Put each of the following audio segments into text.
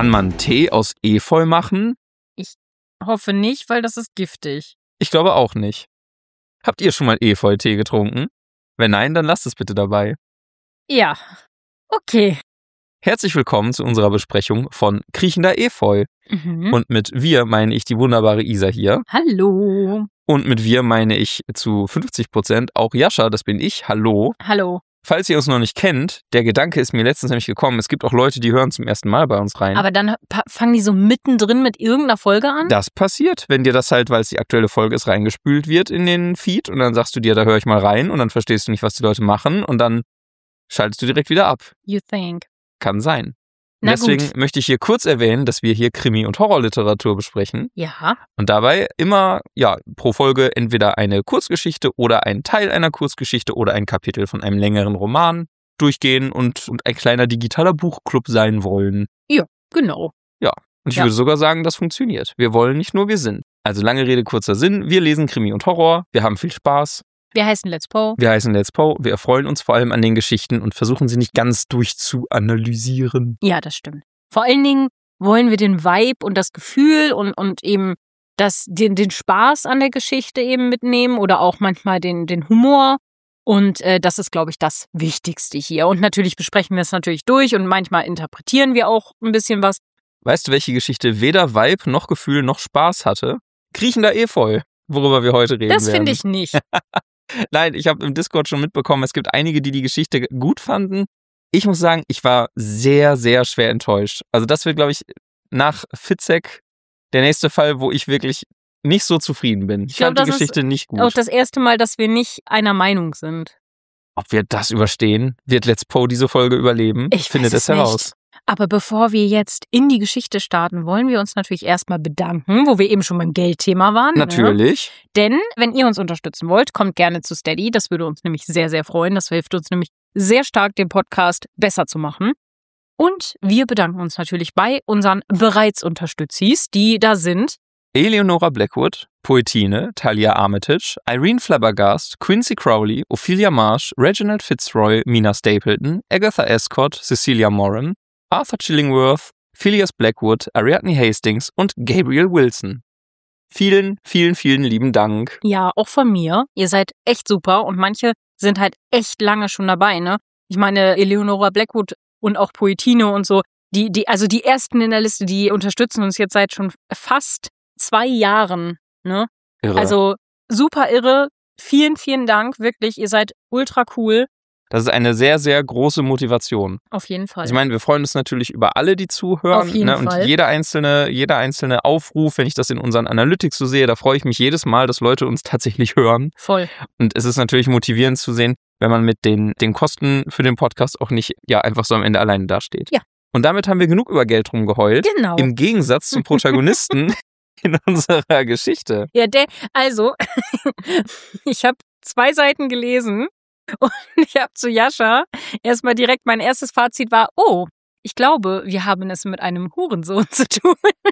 Kann man Tee aus Efeu machen? Ich hoffe nicht, weil das ist giftig. Ich glaube auch nicht. Habt ihr schon mal Efeu-Tee getrunken? Wenn nein, dann lasst es bitte dabei. Ja, okay. Herzlich willkommen zu unserer Besprechung von Kriechender Efeu. Und mit wir meine ich die wunderbare Isa hier. Hallo. Und mit wir meine ich zu 50% auch Jascha, das bin ich. Hallo. Hallo. Falls ihr uns noch nicht kennt, der Gedanke ist mir letztens nämlich gekommen, es gibt auch Leute, die hören zum ersten Mal bei uns rein. Aber dann fangen die so mittendrin mit irgendeiner Folge an? Das passiert, wenn dir das halt, weil es die aktuelle Folge ist, reingespült wird in den Feed und dann sagst du dir, da höre ich mal rein und dann verstehst du nicht, was die Leute machen und dann schaltest du direkt wieder ab. You think. Kann sein. Na Deswegen gut. möchte ich hier kurz erwähnen, dass wir hier Krimi- und Horrorliteratur besprechen. Ja. Und dabei immer, pro Folge entweder eine Kurzgeschichte oder ein Teil einer Kurzgeschichte oder ein Kapitel von einem längeren Roman durchgehen und ein kleiner digitaler Buchclub sein wollen. Ja, genau. Ja, und ich würde sogar sagen, das funktioniert. Wir wollen nicht nur, wir sind. Also lange Rede, kurzer Sinn. Wir lesen Krimi und Horror, wir haben viel Spaß. Wir heißen Let's Po. Wir erfreuen uns vor allem an den Geschichten und versuchen sie nicht ganz durchzuanalysieren. Ja, das stimmt. Vor allen Dingen wollen wir den Vibe und das Gefühl und eben den Spaß an der Geschichte eben mitnehmen oder auch manchmal den Humor. Und das ist, glaube ich, das Wichtigste hier. Und natürlich besprechen wir es natürlich durch und manchmal interpretieren wir auch ein bisschen was. Weißt du, welche Geschichte weder Vibe noch Gefühl noch Spaß hatte? Kriechender Efeu, worüber wir heute reden werden. Das finde ich nicht. Nein, ich habe im Discord schon mitbekommen, es gibt einige, die Geschichte gut fanden. Ich muss sagen, ich war sehr, sehr schwer enttäuscht. Also das wird, glaube ich, nach Fitzek der nächste Fall, wo ich wirklich nicht so zufrieden bin. Ich fand die Geschichte nicht gut. Auch das erste Mal, dass wir nicht einer Meinung sind. Ob wir das überstehen? Wird Let's Po diese Folge überleben? Ich finde das heraus. Aber bevor wir jetzt in die Geschichte starten, wollen wir uns natürlich erstmal bedanken, wo wir eben schon beim Geldthema waren. Natürlich. Ne? Denn wenn ihr uns unterstützen wollt, kommt gerne zu Steady. Das würde uns nämlich sehr, sehr freuen. Das hilft uns nämlich sehr stark, den Podcast besser zu machen. Und wir bedanken uns natürlich bei unseren bereits Unterstützis, die da sind. Eleonora Blackwood, Poetine, Talia Armitage, Irene Flabbergast, Quincy Crowley, Ophelia Marsh, Reginald Fitzroy, Mina Stapleton, Agatha Escott, Cecilia Moran, Arthur Chillingworth, Phileas Blackwood, Ariadne Hastings und Gabriel Wilson. Vielen, vielen, vielen lieben Dank. Ja, auch von mir. Ihr seid echt super und manche sind halt echt lange schon dabei, ne? Ich meine, Eleonora Blackwood und auch Poetine und so, die ersten in der Liste, die unterstützen uns jetzt seit schon fast 2 Jahren, ne? Irre. Also super irre. Vielen, vielen Dank. Wirklich, ihr seid ultra cool. Das ist eine sehr, sehr große Motivation. Auf jeden Fall. Ich meine, wir freuen uns natürlich über alle, die zuhören. Auf jeden Und Fall. jeder einzelne Aufruf, wenn ich das in unseren Analytics so sehe, da freue ich mich jedes Mal, dass Leute uns tatsächlich hören. Voll. Und es ist natürlich motivierend zu sehen, wenn man mit den Kosten für den Podcast auch nicht einfach so am Ende alleine dasteht. Ja. Und damit haben wir genug über Geld rumgeheult. Genau. Im Gegensatz zum Protagonisten in unserer Geschichte. Ja, ich habe 2 Seiten gelesen und ich habe zu Jascha erstmal direkt, mein erstes Fazit war, ich glaube, wir haben es mit einem Hurensohn zu tun.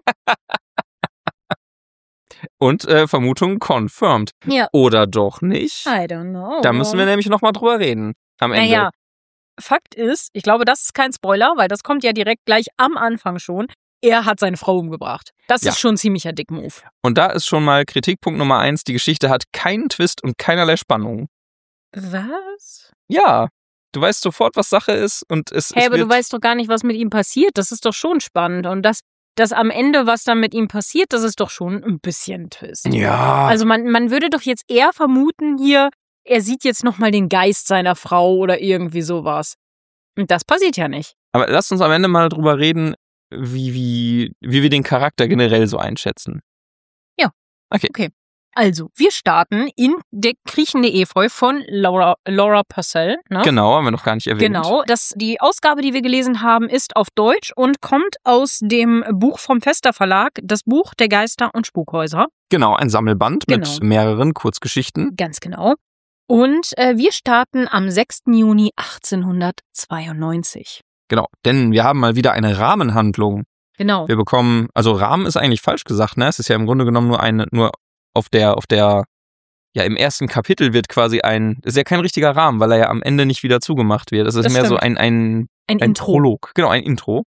Und Vermutung confirmed. Ja. Oder doch nicht? I don't know. Da müssen wir nämlich nochmal drüber reden. Am Ende. Naja, Fakt ist, ich glaube, das ist kein Spoiler, weil das kommt ja direkt gleich am Anfang schon. Er hat seine Frau umgebracht. Das ist schon ein ziemlicher Dick-Move. Und da ist schon mal Kritikpunkt Nummer 1, die Geschichte hat keinen Twist und keinerlei Spannung. Was? Ja, du weißt sofort, was Sache ist und Aber du weißt doch gar nicht, was mit ihm passiert. Das ist doch schon spannend. Und das am Ende, was dann mit ihm passiert, das ist doch schon ein bisschen ein Twist. Ja. Also man würde doch jetzt eher vermuten hier, er sieht jetzt nochmal den Geist seiner Frau oder irgendwie sowas. Und das passiert ja nicht. Aber lass uns am Ende mal drüber reden, wie wir den Charakter generell so einschätzen. Ja. Okay. Also, wir starten in Der kriechende Efeu von Laura Purcell. Ne? Genau, haben wir noch gar nicht erwähnt. Genau, die Ausgabe, die wir gelesen haben, ist auf Deutsch und kommt aus dem Buch vom Vesta Verlag, das Buch der Geister und Spukhäuser. Genau, ein Sammelband mit mehreren Kurzgeschichten. Ganz genau. Und wir starten am 6. Juni 1892. Genau, denn wir haben mal wieder eine Rahmenhandlung. Genau. Wir bekommen, also Rahmen ist eigentlich falsch gesagt, ne? Es ist ja im Grunde genommen nur auf der, im ersten Kapitel wird quasi ist ja kein richtiger Rahmen, weil er ja am Ende nicht wieder zugemacht wird. Es ist mehr so ein Intro. Prolog. Genau, ein Intro.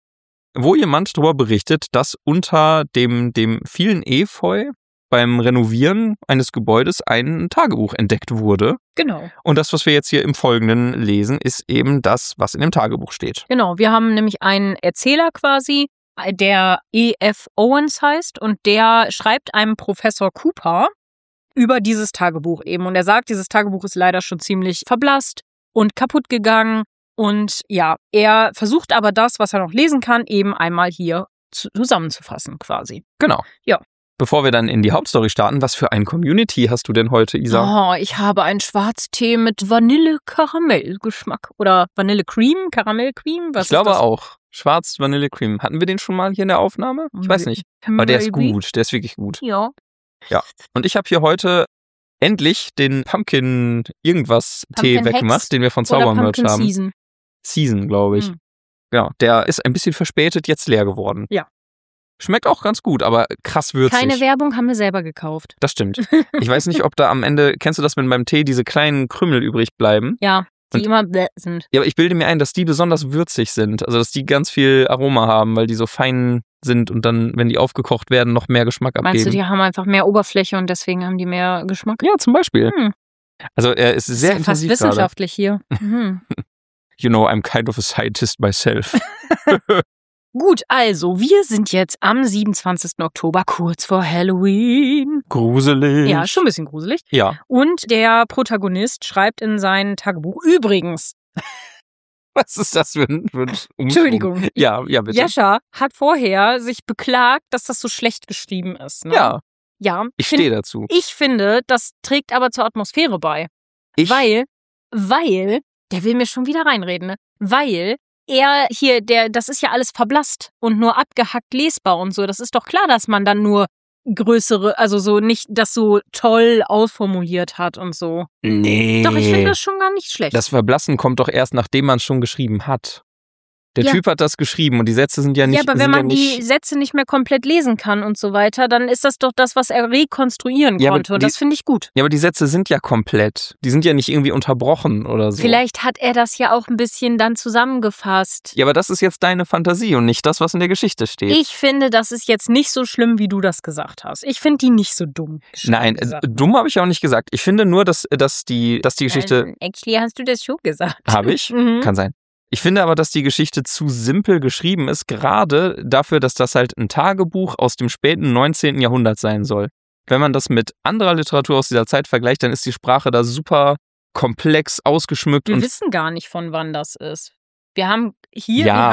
wo jemand darüber berichtet, dass unter dem vielen Efeu beim Renovieren eines Gebäudes ein Tagebuch entdeckt wurde. Genau. Und das, was wir jetzt hier im Folgenden lesen, ist eben das, was in dem Tagebuch steht. Genau, wir haben nämlich einen Erzähler quasi, der E.F. Owens heißt und der schreibt einem Professor Cooper über dieses Tagebuch eben. Und er sagt, dieses Tagebuch ist leider schon ziemlich verblasst und kaputt gegangen. Und ja, er versucht aber das, was er noch lesen kann, eben einmal hier zusammenzufassen quasi. Genau. Ja. Bevor wir dann in die Hauptstory starten, was für ein Community hast du denn heute, Isa? Oh, ich habe einen Schwarztee mit Vanille-Karamell-Geschmack. Oder Vanille-Cream, Karamell-Cream? Was Ich glaube ist das? auch. Schwarz Vanille Cream. Hatten wir den schon mal hier in der Aufnahme? Ich weiß nicht. Aber der ist gut. Der ist wirklich gut. Ja. Ja. Und ich habe hier heute endlich den Pumpkin irgendwas Tee Pumpkin weggemacht, Hex den wir von oder Zaubermerch Pumpkin haben. Season. Season, glaube ich. Hm. Ja, der ist ein bisschen verspätet jetzt leer geworden. Ja. Schmeckt auch ganz gut, aber krass würzig. Keine Werbung, haben wir selber gekauft. Das stimmt. Ich weiß nicht, ob da am Ende, kennst du das, wenn beim Tee diese kleinen Krümel übrig bleiben? Ja, die Und- immer bläh sind. Ja, aber ich bilde mir ein, dass die besonders würzig sind. Also, dass die ganz viel Aroma haben, weil die so fein sind und dann, wenn die aufgekocht werden, noch mehr Geschmack abgeben. Meinst du, die haben einfach mehr Oberfläche und deswegen haben die mehr Geschmack? Ja, zum Beispiel. Hm. Also, er ist sehr Das ist ja fast intensiv gerade. wissenschaftlich hier. Mhm. You know, I'm kind of a scientist myself. Gut, also, wir sind jetzt am 27. Oktober, kurz vor Halloween. Gruselig. Ja, schon ein bisschen gruselig. Ja. Und der Protagonist schreibt in sein Tagebuch übrigens, Was ist das für ein Umschwung? Entschuldigung, Ja, bitte. Jascha hat vorher sich beklagt, dass das so schlecht geschrieben ist. Ne? Ja, Ja, ich stehe dazu. Ich finde, das trägt aber zur Atmosphäre bei. Weil, der will mir schon wieder reinreden, ne? Weil er hier, das ist ja alles verblasst und nur abgehackt lesbar und so. Das ist doch klar, dass man dann nur größere, also so nicht das so toll ausformuliert hat und so. Nee. Doch, ich finde das schon gar nicht schlecht. Das Verblassen kommt doch erst, nachdem man es schon geschrieben hat. Der Ja. Typ hat das geschrieben und die Sätze sind ja nicht... ja, aber wenn sind man ja die nicht, Sätze nicht mehr komplett lesen kann und so weiter, dann ist das doch das, was er rekonstruieren Ja, aber konnte. Und die- das finde ich gut. Ja, aber die Sätze sind ja komplett. Die sind ja nicht irgendwie unterbrochen oder so. Vielleicht hat er das ja auch ein bisschen dann zusammengefasst. Ja, aber das ist jetzt deine Fantasie und nicht das, was in der Geschichte steht. Ich finde, das ist jetzt nicht so schlimm, wie du das gesagt hast. Ich finde die nicht so dumm. Nein, dumm habe ich auch nicht gesagt. Ich finde nur, dass die Geschichte... Actually hast du das schon gesagt. Habe ich? Mhm. Kann sein. Ich finde aber, dass die Geschichte zu simpel geschrieben ist, gerade dafür, dass das halt ein Tagebuch aus dem späten 19. Jahrhundert sein soll. Wenn man das mit anderer Literatur aus dieser Zeit vergleicht, dann ist die Sprache da super komplex, ausgeschmückt Wir und wissen gar nicht, von wann das ist. Wir haben hier Ja.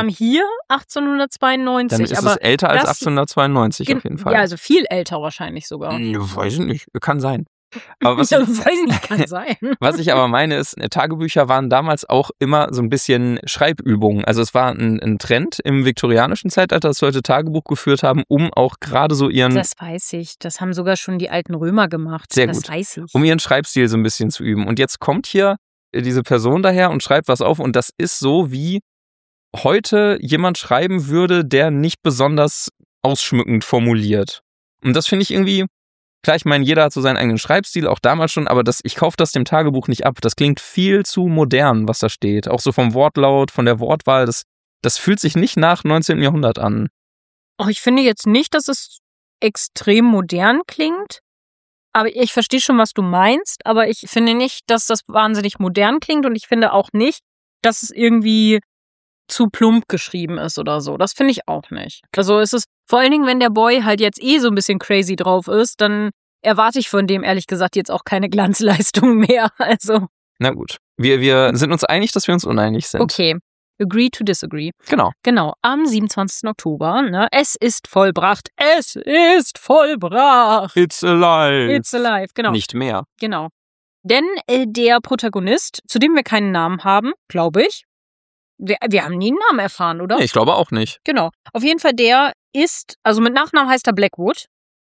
1892, dann ist aber es älter als das- 1892 auf jeden Fall. ja, also viel älter wahrscheinlich sogar. Weiß ich nicht, kann sein. Aber was, Ja, weiß ich nicht, kann sein. was ich aber meine ist, Tagebücher waren damals auch immer so ein bisschen Schreibübungen. Also es war ein Trend im viktorianischen Zeitalter, dass Leute Tagebuch geführt haben, um auch gerade so ihren Das weiß ich. Das haben sogar schon die alten Römer gemacht. Sehr das gut. weiß ich. um ihren Schreibstil so ein bisschen zu üben. Und jetzt kommt hier diese Person daher und schreibt was auf und das ist so, wie heute jemand schreiben würde, der nicht besonders ausschmückend formuliert. Und das finde ich irgendwie, klar, ich meine, jeder hat so seinen eigenen Schreibstil, auch damals schon, aber ich kaufe das dem Tagebuch nicht ab. Das klingt viel zu modern, was da steht. Auch so vom Wortlaut, von der Wortwahl, das fühlt sich nicht nach 19. Jahrhundert an. Oh, ich finde jetzt nicht, dass es extrem modern klingt. Aber ich verstehe schon, was du meinst. Aber ich finde nicht, dass das wahnsinnig modern klingt. Und ich finde auch nicht, dass es irgendwie zu plump geschrieben ist oder so. Das finde ich auch nicht. Also es ist, vor allen Dingen, wenn der Boy halt jetzt so ein bisschen crazy drauf ist, dann erwarte ich von dem ehrlich gesagt jetzt auch keine Glanzleistung mehr. Also, Na gut, wir sind uns einig, dass wir uns uneinig sind. okay. Agree to disagree. Genau. Genau, am 27. Oktober, ne? Es ist vollbracht. Es ist vollbracht. It's alive. It's alive, genau. Nicht mehr. Genau. Denn der Protagonist, zu dem wir keinen Namen haben, glaube ich, wir haben nie einen Namen erfahren, oder? Nee, ich glaube auch nicht. Genau. Auf jeden Fall, der ist, also mit Nachnamen heißt er Blackwood,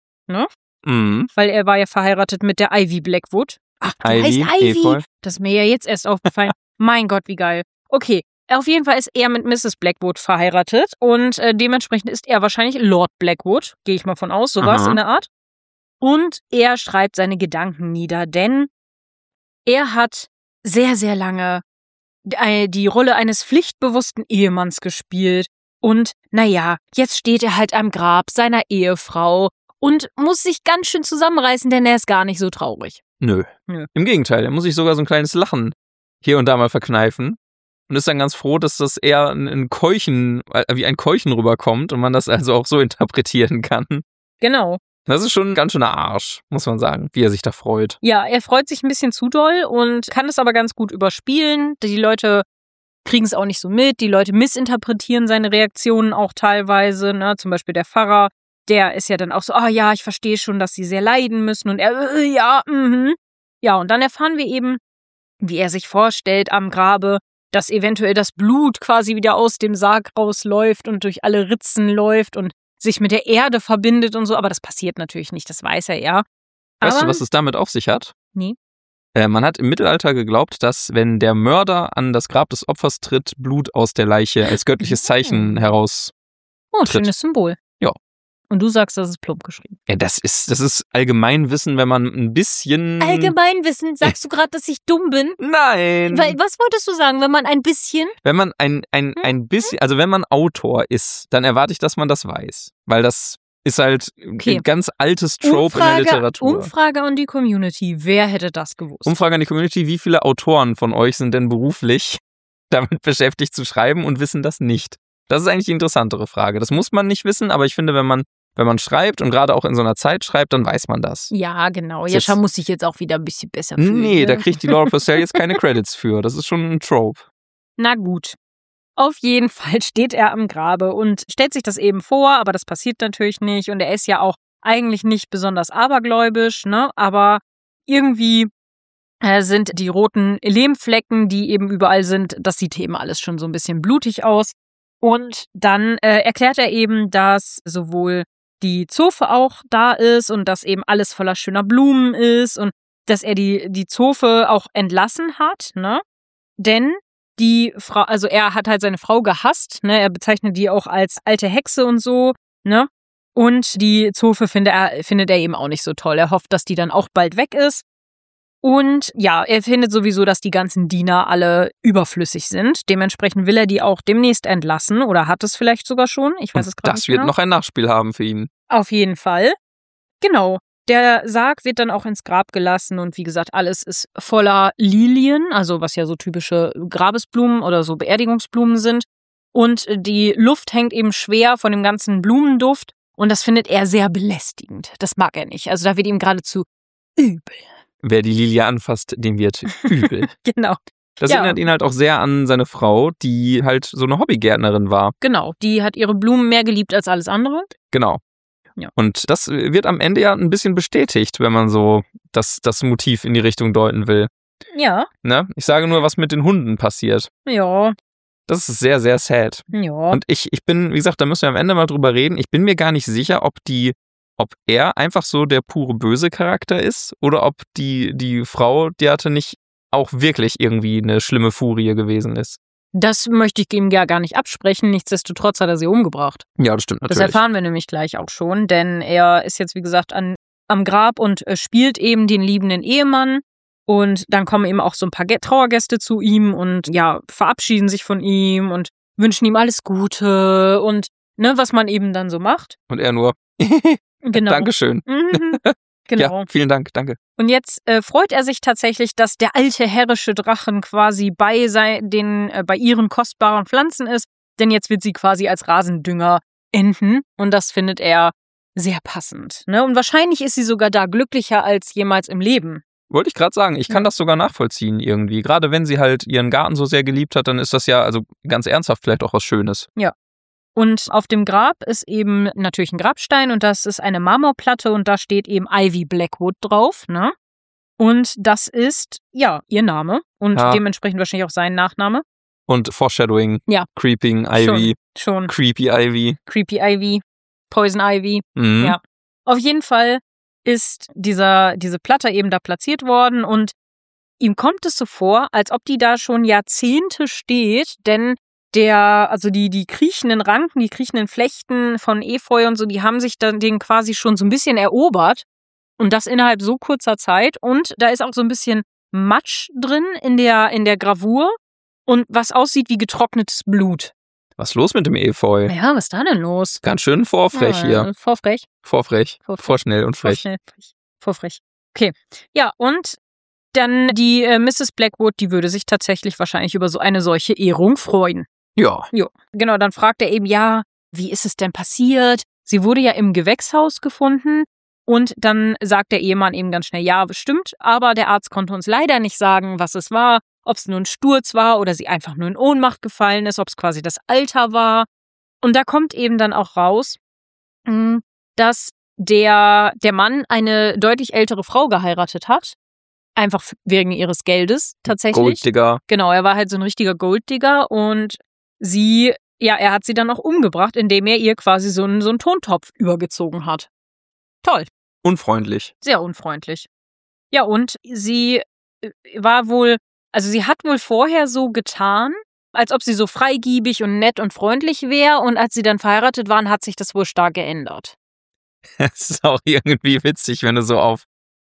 Mhm. weil er war ja verheiratet mit der Ivy Blackwood. Ach, die Ivy, heißt Ivy. Efeu. Das ist mir ja jetzt erst aufgefallen. Mein Gott, wie geil. Okay, auf jeden Fall ist er mit Mrs. Blackwood verheiratet und dementsprechend ist er wahrscheinlich Lord Blackwood, gehe ich mal von aus, sowas Aha. in der Art. Und er schreibt seine Gedanken nieder, denn er hat sehr, sehr lange die Rolle eines pflichtbewussten Ehemanns gespielt Und naja, jetzt steht er halt am Grab seiner Ehefrau und muss sich ganz schön zusammenreißen, denn er ist gar nicht so traurig. Nö. Im Gegenteil, er muss sich sogar so ein kleines Lachen hier und da mal verkneifen und ist dann ganz froh, dass das eher ein Keuchen, wie ein Keuchen rüberkommt und man das also auch so interpretieren kann. Genau. Das ist schon ein ganz schöner Arsch, muss man sagen, wie er sich da freut. Ja, er freut sich ein bisschen zu doll und kann es aber ganz gut überspielen. Die Leute kriegen es auch nicht so mit. Die Leute missinterpretieren seine Reaktionen auch teilweise. Ne? Zum Beispiel der Pfarrer, der ist ja dann auch so, ja, ich verstehe schon, dass sie sehr leiden müssen. Und er, ja, Ja, und dann erfahren wir eben, wie er sich vorstellt am Grabe, dass eventuell das Blut quasi wieder aus dem Sarg rausläuft und durch alle Ritzen läuft und sich mit der Erde verbindet und so. Aber das passiert natürlich nicht, das weiß er ja. Weißt du, was es damit auf sich hat? Nee. Man hat im Mittelalter geglaubt, dass, wenn der Mörder an das Grab des Opfers tritt, Blut aus der Leiche als göttliches Zeichen heraus. Oh, schönes Symbol. Ja. Und du sagst, das ist plump geschrieben. Ja, das ist Allgemeinwissen, wenn man ein bisschen... Allgemeinwissen? Sagst du gerade, dass ich dumm bin? Nein! Was wolltest du sagen, wenn man ein bisschen... Wenn man ein bisschen, also wenn man Autor ist, dann erwarte ich, dass man das weiß. Weil das ist halt ein ganz altes Trope in der Literatur. Umfrage an die Community. Wer hätte das gewusst? Umfrage an die Community. Wie viele Autoren von euch sind denn beruflich damit beschäftigt zu schreiben und wissen das nicht? Das ist eigentlich die interessantere Frage. Das muss man nicht wissen, aber ich finde, wenn man schreibt und gerade auch in so einer Zeit schreibt, dann weiß man das. Ja, genau. Jascha muss sich jetzt auch wieder ein bisschen besser fühlen. Nee, da kriegt die Laura Purcell jetzt keine Credits für. Das ist schon ein Trope. Na gut. Auf jeden Fall steht er am Grabe und stellt sich das eben vor, aber das passiert natürlich nicht. Und er ist ja auch eigentlich nicht besonders abergläubisch, ne? Aber irgendwie sind die roten Lehmflecken, die eben überall sind, das sieht eben alles schon so ein bisschen blutig aus. Und dann erklärt er eben, dass sowohl die Zofe auch da ist und dass eben alles voller schöner Blumen ist und dass er die Zofe auch entlassen hat, ne? Denn die Frau, also er hat halt seine Frau gehasst, ne? Er bezeichnet die auch als alte Hexe und so, ne? Und die Zofe findet er eben auch nicht so toll. Er hofft, dass die dann auch bald weg ist. Und ja, er findet sowieso, dass die ganzen Diener alle überflüssig sind. Dementsprechend will er die auch demnächst entlassen oder hat es vielleicht sogar schon. Ich weiß es gerade nicht. Das wird noch ein Nachspiel haben für ihn. Auf jeden Fall. Genau. Der Sarg wird dann auch ins Grab gelassen und wie gesagt, alles ist voller Lilien, also was ja so typische Grabesblumen oder so Beerdigungsblumen sind. Und die Luft hängt eben schwer von dem ganzen Blumenduft und das findet er sehr belästigend. Das mag er nicht. Also da wird ihm geradezu übel. Wer die Lilie anfasst, dem wird übel. Genau. Das erinnert ihn halt auch sehr an seine Frau, die halt so eine Hobbygärtnerin war. Genau, die hat ihre Blumen mehr geliebt als alles andere. Genau. Ja. Und das wird am Ende ja ein bisschen bestätigt, wenn man so das Motiv in die Richtung deuten will. Ja. Ne? Ich sage nur, was mit den Hunden passiert. Ja. Das ist sehr, sehr sad. Ja. Und ich bin, wie gesagt, da müssen wir am Ende mal drüber reden. Ich bin mir gar nicht sicher, ob er einfach so der pure böse Charakter ist oder ob die Frau, die hatte nicht auch wirklich irgendwie eine schlimme Furie gewesen ist. Das möchte ich ihm ja gar nicht absprechen. Nichtsdestotrotz hat er sie umgebracht. Ja, das stimmt natürlich. Das erfahren wir nämlich gleich auch schon, denn er ist jetzt, wie gesagt, am Grab und spielt eben den liebenden Ehemann. Und dann kommen eben auch so ein paar Trauergäste zu ihm und ja, verabschieden sich von ihm und wünschen ihm alles Gute und ne, was man eben dann so macht. Und er nur, genau. Dankeschön. Genau. Ja, vielen Dank, danke. Und jetzt freut er sich tatsächlich, dass der alte herrische Drachen quasi bei ihren kostbaren Pflanzen ist, denn jetzt wird sie quasi als Rasendünger enden und das findet er sehr passend. Ne? Und wahrscheinlich ist sie sogar da glücklicher als jemals im Leben. Wollte ich gerade sagen, ich kann das sogar nachvollziehen irgendwie. Gerade wenn sie halt ihren Garten so sehr geliebt hat, dann ist das ja, also ganz ernsthaft, vielleicht auch was Schönes. Ja. Und auf dem Grab ist eben natürlich ein Grabstein und das ist eine Marmorplatte und da steht eben Ivy Blackwood drauf, ne? Und das ist, ja, ihr Name und dementsprechend wahrscheinlich auch sein Nachname. Und Foreshadowing, ja. Creeping Ivy, schon. Creepy Ivy. Creepy Ivy, Poison Ivy, ja. Auf jeden Fall ist diese Platte eben da platziert worden und ihm kommt es so vor, als ob die da schon Jahrzehnte steht, denn die kriechenden Ranken, die kriechenden Flechten von Efeu und so, die haben sich dann den quasi schon so ein bisschen erobert und das innerhalb so kurzer Zeit und da ist auch so ein bisschen Matsch drin in der Gravur und was aussieht wie getrocknetes Blut. Was ist los mit dem Efeu? Ja, was ist da denn los? Ganz schön vorfrech hier. Vorfrech. Vorfrech. Vorschnell und frech. Vorfrech. Okay. Ja, und dann die Mrs. Blackwood, die würde sich tatsächlich wahrscheinlich über so eine solche Ehrung freuen. Ja. Jo. Genau, dann fragt er eben, ja, wie ist es denn passiert? Sie wurde ja im Gewächshaus gefunden. Und dann sagt der Ehemann eben ganz schnell, ja, bestimmt, aber der Arzt konnte uns leider nicht sagen, was es war, ob es nur ein Sturz war oder sie einfach nur in Ohnmacht gefallen ist, ob es quasi das Alter war. Und da kommt eben dann auch raus, dass der Mann eine deutlich ältere Frau geheiratet hat. Einfach wegen ihres Geldes tatsächlich. Golddigger. Genau, er war halt so ein richtiger Golddigger und er hat sie dann auch umgebracht, indem er ihr quasi so einen Tontopf übergezogen hat. Toll. Unfreundlich. Sehr unfreundlich. Ja, und sie hat wohl vorher so getan, als ob sie so freigiebig und nett und freundlich wäre, und als sie dann verheiratet waren, hat sich das wohl stark geändert. Es ist auch irgendwie witzig, wenn du so auf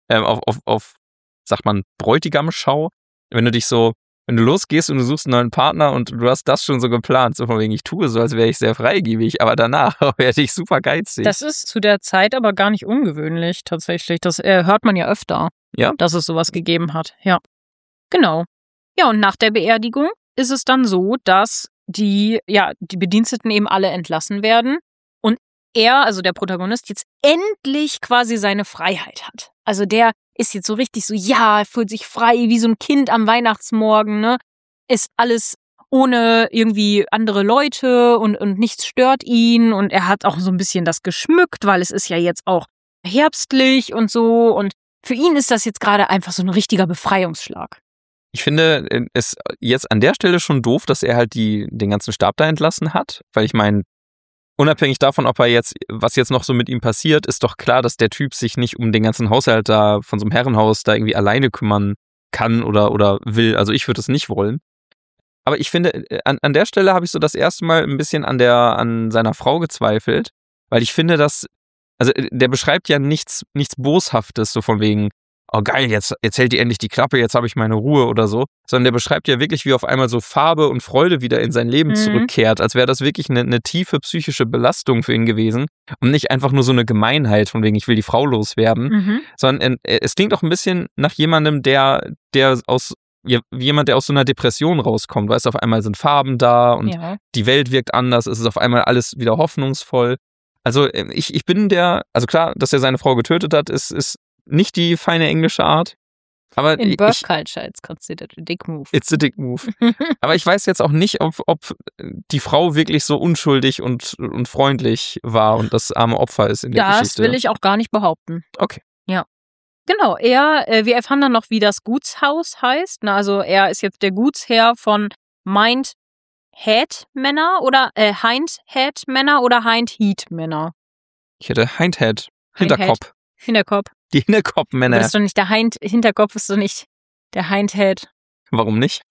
sagt man, Bräutigam-Schau, wenn du losgehst und du suchst einen neuen Partner und du hast das schon so geplant, so von wegen, ich tue so, als wäre ich sehr freigebig, aber danach werde ich super geizig. Das ist zu der Zeit aber gar nicht ungewöhnlich, tatsächlich. Das hört man ja öfter, ja? Dass es sowas gegeben hat. Ja, genau. Ja, und nach der Beerdigung ist es dann so, dass die Bediensteten eben alle entlassen werden und er, also der Protagonist, jetzt endlich quasi seine Freiheit hat. Also der ist jetzt so richtig so, ja, er fühlt sich frei wie so ein Kind am Weihnachtsmorgen, ne? Ist alles ohne irgendwie andere Leute und nichts stört ihn und er hat auch so ein bisschen das geschmückt, weil es ist ja jetzt auch herbstlich und so, und für ihn ist das jetzt gerade einfach so ein richtiger Befreiungsschlag. Ich finde es jetzt an der Stelle schon doof, dass er halt den ganzen Stab da entlassen hat, weil ich meine, unabhängig davon, was jetzt noch so mit ihm passiert, ist doch klar, dass der Typ sich nicht um den ganzen Haushalt da von so einem Herrenhaus da irgendwie alleine kümmern kann oder will. Also ich würde es nicht wollen. Aber ich finde, an der Stelle habe ich so das erste Mal ein bisschen an seiner Frau gezweifelt, weil ich finde, der beschreibt ja nichts Boshaftes, so von wegen, oh geil, jetzt hält die endlich die Klappe, jetzt habe ich meine Ruhe oder so, sondern der beschreibt ja wirklich, wie auf einmal so Farbe und Freude wieder in sein Leben zurückkehrt, als wäre das wirklich eine tiefe psychische Belastung für ihn gewesen und nicht einfach nur so eine Gemeinheit, von wegen, ich will die Frau loswerden, sondern es klingt auch ein bisschen nach jemandem, der aus so einer Depression rauskommt, weißt du, auf einmal sind Farben da und die Welt wirkt anders, es ist auf einmal alles wieder hoffnungsvoll. Also ich bin also klar, dass er seine Frau getötet hat, ist nicht die feine englische Art. Aber in Birth Culture, it's considered a dick move. It's a dick move. Aber ich weiß jetzt auch nicht, ob die Frau wirklich so unschuldig und freundlich war und das arme Opfer ist in der Geschichte. Das will ich auch gar nicht behaupten. Okay. Ja. Genau, wir erfahren dann noch, wie das Gutshaus heißt. Also er ist jetzt der Gutsherr von Hindhead Manor oder Hindhead Manor oder Hindhead Manor. Ich hätte Hindhead. Hinterkopf. Die Hinterkopf-Männer. Das ist doch nicht der Hinterkopf, ist doch nicht der Hindhead. Warum nicht?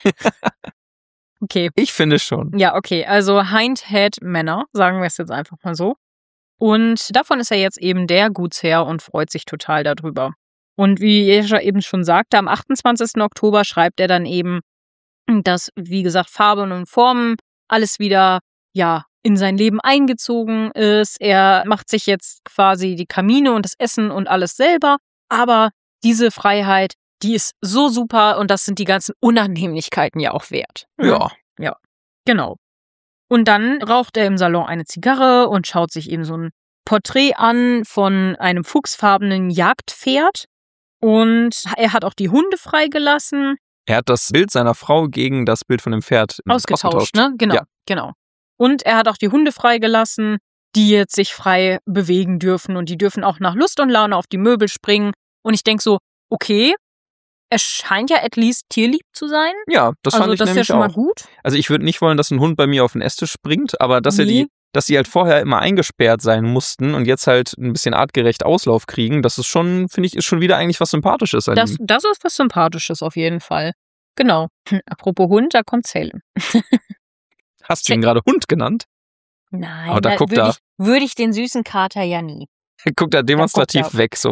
Okay. Ich finde schon. Ja, okay. Also Hindhead Manor, sagen wir es jetzt einfach mal so. Und davon ist er jetzt eben der Gutsherr und freut sich total darüber. Und wie Jescha eben schon sagte, am 28. Oktober schreibt er dann eben, dass, wie gesagt, Farben und Formen alles wieder, in sein Leben eingezogen ist. Er macht sich jetzt quasi die Kamine und das Essen und alles selber. Aber diese Freiheit, die ist so super und das sind die ganzen Unannehmlichkeiten ja auch wert. Ja. Ja, genau. Und dann raucht er im Salon eine Zigarre und schaut sich eben so ein Porträt an von einem fuchsfarbenen Jagdpferd. Und er hat auch die Hunde freigelassen. Er hat das Bild seiner Frau gegen das Bild von dem Pferd ausgetauscht. Ne? Genau. Und er hat auch die Hunde freigelassen, die jetzt sich frei bewegen dürfen. Und die dürfen auch nach Lust und Laune auf die Möbel springen. Und ich denke so, okay, er scheint ja at least tierlieb zu sein. Ja, das fand ich nämlich auch. Also das ist ja schon mal gut. Also ich würde nicht wollen, dass ein Hund bei mir auf den Esstisch springt, aber dass sie halt vorher immer eingesperrt sein mussten und jetzt halt ein bisschen artgerecht Auslauf kriegen, das ist schon, finde ich, ist schon wieder eigentlich was Sympathisches an ihm. Das ist was Sympathisches auf jeden Fall. Genau. Apropos Hund, da kommt Salem. Hast du ihn gerade Hund genannt? Nein, aber da würde ich den süßen Kater ja nie. Guckt da demonstrativ weg so.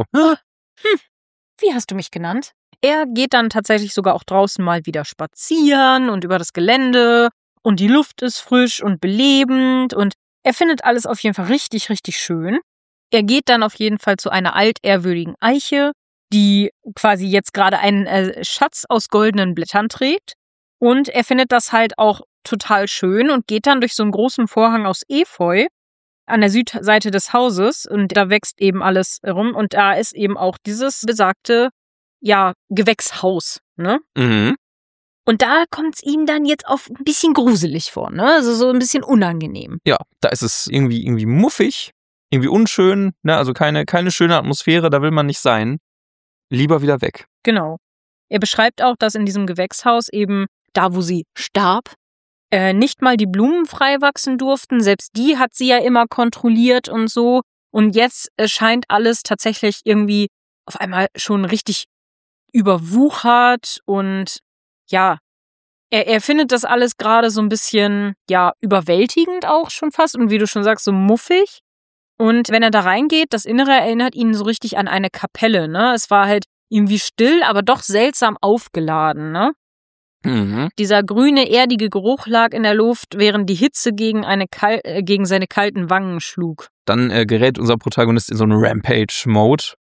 Wie hast du mich genannt? Er geht dann tatsächlich sogar auch draußen mal wieder spazieren und über das Gelände und die Luft ist frisch und belebend und er findet alles auf jeden Fall richtig, richtig schön. Er geht dann auf jeden Fall zu einer altehrwürdigen Eiche, die quasi jetzt gerade einen Schatz aus goldenen Blättern trägt. Und er findet das halt auch total schön und geht dann durch so einen großen Vorhang aus Efeu an der Südseite des Hauses und da wächst eben alles rum und da ist eben auch dieses besagte, ja, Gewächshaus, ne? Mhm. Und da kommt es ihm dann jetzt auch ein bisschen gruselig vor, ne? Also so ein bisschen unangenehm. Ja, da ist es irgendwie muffig, irgendwie unschön, ne? Also keine schöne Atmosphäre, da will man nicht sein. Lieber wieder weg. Genau. Er beschreibt auch, dass in diesem Gewächshaus eben, da wo sie starb, nicht mal die Blumen frei wachsen durften. Selbst die hat sie ja immer kontrolliert und so. Und jetzt scheint alles tatsächlich irgendwie auf einmal schon richtig überwuchert und ja, er findet das alles gerade so ein bisschen, ja, überwältigend auch schon fast und wie du schon sagst, so muffig. Und wenn er da reingeht, das Innere erinnert ihn so richtig an eine Kapelle, ne? Es war halt irgendwie still, aber doch seltsam aufgeladen, ne? Mhm. Dieser grüne, erdige Geruch lag in der Luft, während die Hitze gegen seine kalten Wangen schlug. Dann gerät unser Protagonist in so einen Rampage-Mode.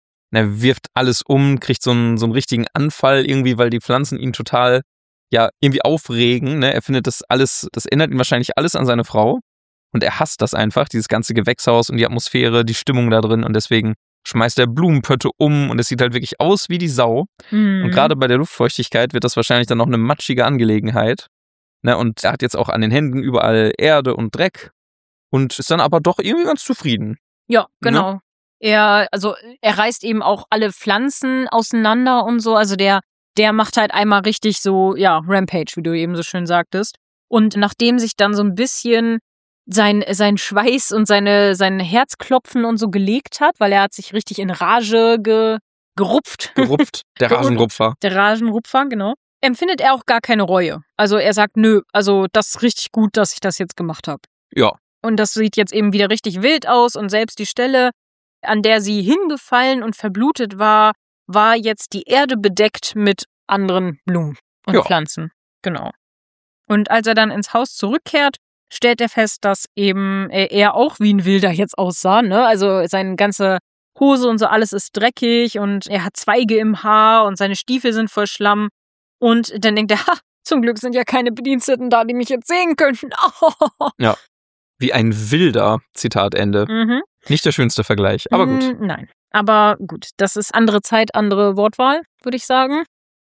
Er wirft alles um, kriegt so einen richtigen Anfall irgendwie, weil die Pflanzen ihn total, ja, irgendwie aufregen. Ne? Er findet das erinnert ihn wahrscheinlich alles an seine Frau. Und er hasst das einfach, dieses ganze Gewächshaus und die Atmosphäre, die Stimmung da drin. Und deswegen schmeißt er Blumenpötte um und es sieht halt wirklich aus wie die Sau. Und gerade bei der Luftfeuchtigkeit wird das wahrscheinlich dann noch eine matschige Angelegenheit. Ne? Und er hat jetzt auch an den Händen überall Erde und Dreck und ist dann aber doch irgendwie ganz zufrieden. Ja, genau. Ne? Er reißt eben auch alle Pflanzen auseinander und so. Also der macht halt einmal richtig so, ja, Rampage, wie du eben so schön sagtest. Und nachdem sich dann so ein bisschen sein Schweiß und sein Herzklopfen und so gelegt hat, weil er hat sich richtig in Rage gerupft. Der Rasenrupfer. Der Rasenrupfer, genau. Empfindet er auch gar keine Reue. Also er sagt, nö, also das ist richtig gut, dass ich das jetzt gemacht habe. Ja. Und das sieht jetzt eben wieder richtig wild aus und selbst die Stelle, an der sie hingefallen und verblutet war jetzt die Erde bedeckt mit anderen Blumen und Pflanzen. Genau. Und als er dann ins Haus zurückkehrt, stellt er fest, dass eben er auch wie ein Wilder jetzt aussah, ne? Also seine ganze Hose und so alles ist dreckig und er hat Zweige im Haar und seine Stiefel sind voll Schlamm. Und dann denkt er, zum Glück sind ja keine Bediensteten da, die mich jetzt sehen könnten. Oh. Ja, wie ein Wilder, Zitat Ende. Mhm. Nicht der schönste Vergleich, aber gut. Nein, aber gut, das ist andere Zeit, andere Wortwahl, würde ich sagen.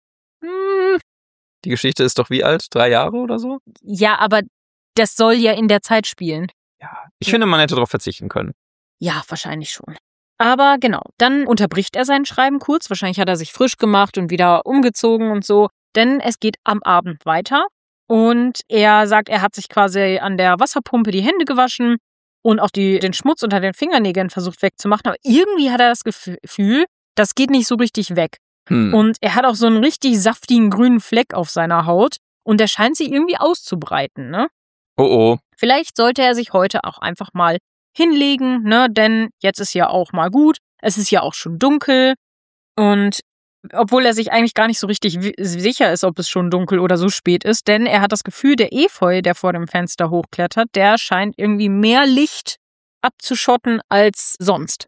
Die Geschichte ist doch wie alt? 3 Jahre oder so? Ja, aber das soll ja in der Zeit spielen. Ja, ich finde, man hätte darauf verzichten können. Ja, wahrscheinlich schon. Aber genau, dann unterbricht er sein Schreiben kurz. Wahrscheinlich hat er sich frisch gemacht und wieder umgezogen und so. Denn es geht am Abend weiter. Und er sagt, er hat sich quasi an der Wasserpumpe die Hände gewaschen und auch den Schmutz unter den Fingernägeln versucht wegzumachen. Aber irgendwie hat er das Gefühl, das geht nicht so richtig weg. Und er hat auch so einen richtig saftigen grünen Fleck auf seiner Haut. Und der scheint sich irgendwie auszubreiten, ne? Oh. Vielleicht sollte er sich heute auch einfach mal hinlegen, ne? Denn jetzt ist ja auch mal gut. Es ist ja auch schon dunkel. Und obwohl er sich eigentlich gar nicht so richtig sicher ist, ob es schon dunkel oder so spät ist, denn er hat das Gefühl, der Efeu, der vor dem Fenster hochklettert, der scheint irgendwie mehr Licht abzuschotten als sonst.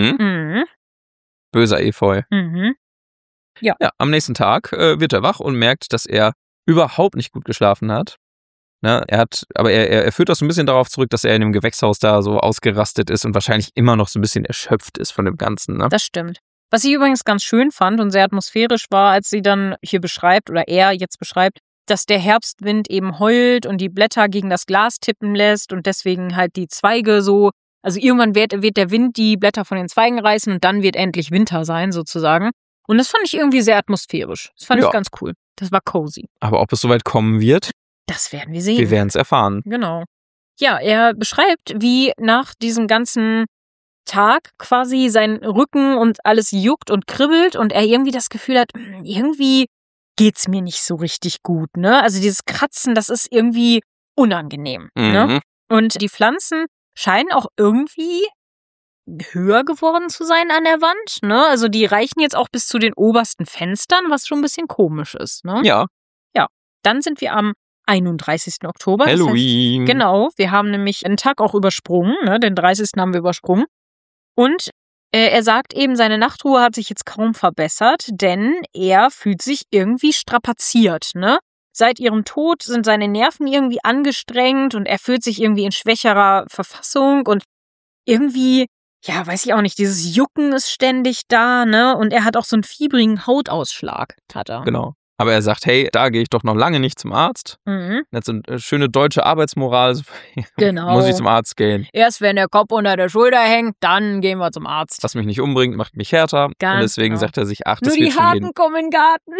Böser Efeu. Ja, am nächsten Tag wird er wach und merkt, dass er überhaupt nicht gut geschlafen hat. Ne, er führt das so ein bisschen darauf zurück, dass er in dem Gewächshaus da so ausgerastet ist und wahrscheinlich immer noch so ein bisschen erschöpft ist von dem Ganzen. Ne? Das stimmt. Was ich übrigens ganz schön fand und sehr atmosphärisch war, als sie dann hier beschreibt, oder er jetzt beschreibt, dass der Herbstwind eben heult und die Blätter gegen das Glas tippen lässt und deswegen halt die Zweige so, also irgendwann wird der Wind die Blätter von den Zweigen reißen und dann wird endlich Winter sein sozusagen. Und das fand ich irgendwie sehr atmosphärisch. Das fand ich ganz cool. Das war cozy. Aber ob es soweit kommen wird? Das werden wir sehen. Wir werden es erfahren. Genau. Ja, er beschreibt, wie nach diesem ganzen Tag quasi sein Rücken und alles juckt und kribbelt und er irgendwie das Gefühl hat, irgendwie geht's mir nicht so richtig gut, ne? Also dieses Kratzen, das ist irgendwie unangenehm, ne? Und die Pflanzen scheinen auch irgendwie höher geworden zu sein an der Wand, ne? Also die reichen jetzt auch bis zu den obersten Fenstern, was schon ein bisschen komisch ist, ne? Ja. Ja, dann sind wir am 31. Oktober. Halloween. Genau, wir haben nämlich einen Tag auch übersprungen, ne? Den 30. haben wir übersprungen. Und er sagt eben, seine Nachtruhe hat sich jetzt kaum verbessert, denn er fühlt sich irgendwie strapaziert, ne? Seit ihrem Tod sind seine Nerven irgendwie angestrengt und er fühlt sich irgendwie in schwächerer Verfassung und irgendwie, ja, weiß ich auch nicht, dieses Jucken ist ständig da, ne? Und er hat auch so einen fiebrigen Hautausschlag, hat er. Genau. Aber er sagt, hey, da gehe ich doch noch lange nicht zum Arzt. Mhm. Jetzt eine schöne deutsche Arbeitsmoral. Genau. Muss ich zum Arzt gehen. Erst wenn der Kopf unter der Schulter hängt, dann gehen wir zum Arzt. Was mich nicht umbringt, macht mich härter. Ganz und deswegen genau. sagt er sich, ach, das Nur wird die schon gehen. Harten kommen in den Garten.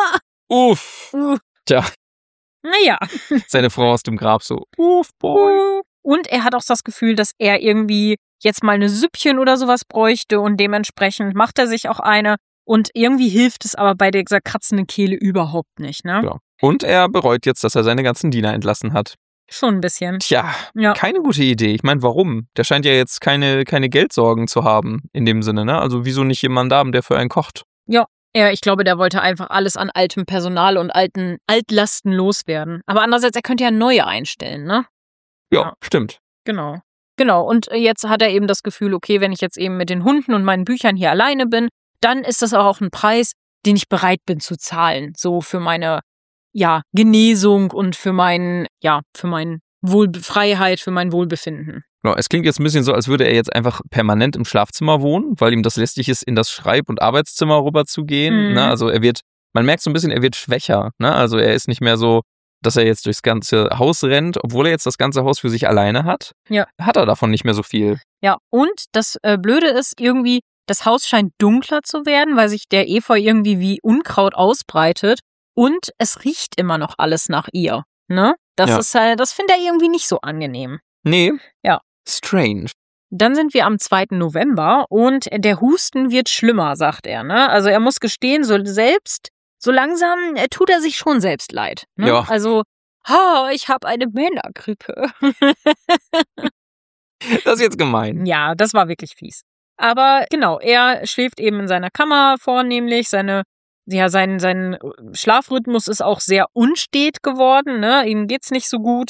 Uff. Tja, Naja. seine Frau aus dem Grab so, uff, boy. Und er hat auch das Gefühl, dass er irgendwie jetzt mal eine Süppchen oder sowas bräuchte und dementsprechend macht er sich auch eine. Und irgendwie hilft es aber bei dieser kratzenden Kehle überhaupt nicht, ne? Ja. Und er bereut jetzt, dass er seine ganzen Diener entlassen hat. Schon ein bisschen. Tja, Ja. keine gute Idee. Ich meine, warum? Der scheint ja jetzt keine Geldsorgen zu haben, in dem Sinne, ne? Also wieso nicht jemanden haben, der für einen kocht? Ja, ich glaube, der wollte einfach alles an altem Personal und alten Altlasten loswerden. Aber andererseits, er könnte ja neue einstellen, ne? Ja, stimmt. Genau. Genau, und jetzt hat er eben das Gefühl, okay, wenn ich jetzt eben mit den Hunden und meinen Büchern hier alleine bin, dann ist das auch ein Preis, den ich bereit bin zu zahlen. So für meine, Genesung und für mein Freiheit, für mein Wohlbefinden. Genau, es klingt jetzt ein bisschen so, als würde er jetzt einfach permanent im Schlafzimmer wohnen, weil ihm das lästig ist, in das Schreib- und Arbeitszimmer rüber zu gehen. Mhm. Ne? Also man merkt so ein bisschen, er wird schwächer. Ne? Also er ist nicht mehr so, dass er jetzt durchs ganze Haus rennt, obwohl er jetzt das ganze Haus für sich alleine hat. Ja. Hat er davon nicht mehr so viel. Ja, und das Blöde ist irgendwie, das Haus scheint dunkler zu werden, weil sich der Efeu irgendwie wie Unkraut ausbreitet und es riecht immer noch alles nach ihr. Ne? Das Ja. ist halt, das findet er irgendwie nicht so angenehm. Nee. Ja. Strange. Dann sind wir am 2. November und der Husten wird schlimmer, sagt er. Ne? Also er muss gestehen, so langsam tut er sich schon selbst leid. Ne? Ja. Also, ich habe eine Männergrippe. Das ist jetzt gemein. Ja, das war wirklich fies. Aber genau, er schläft eben in seiner Kammer vornehmlich. Sein Schlafrhythmus ist auch sehr unstet geworden. Ne? Ihm geht's nicht so gut.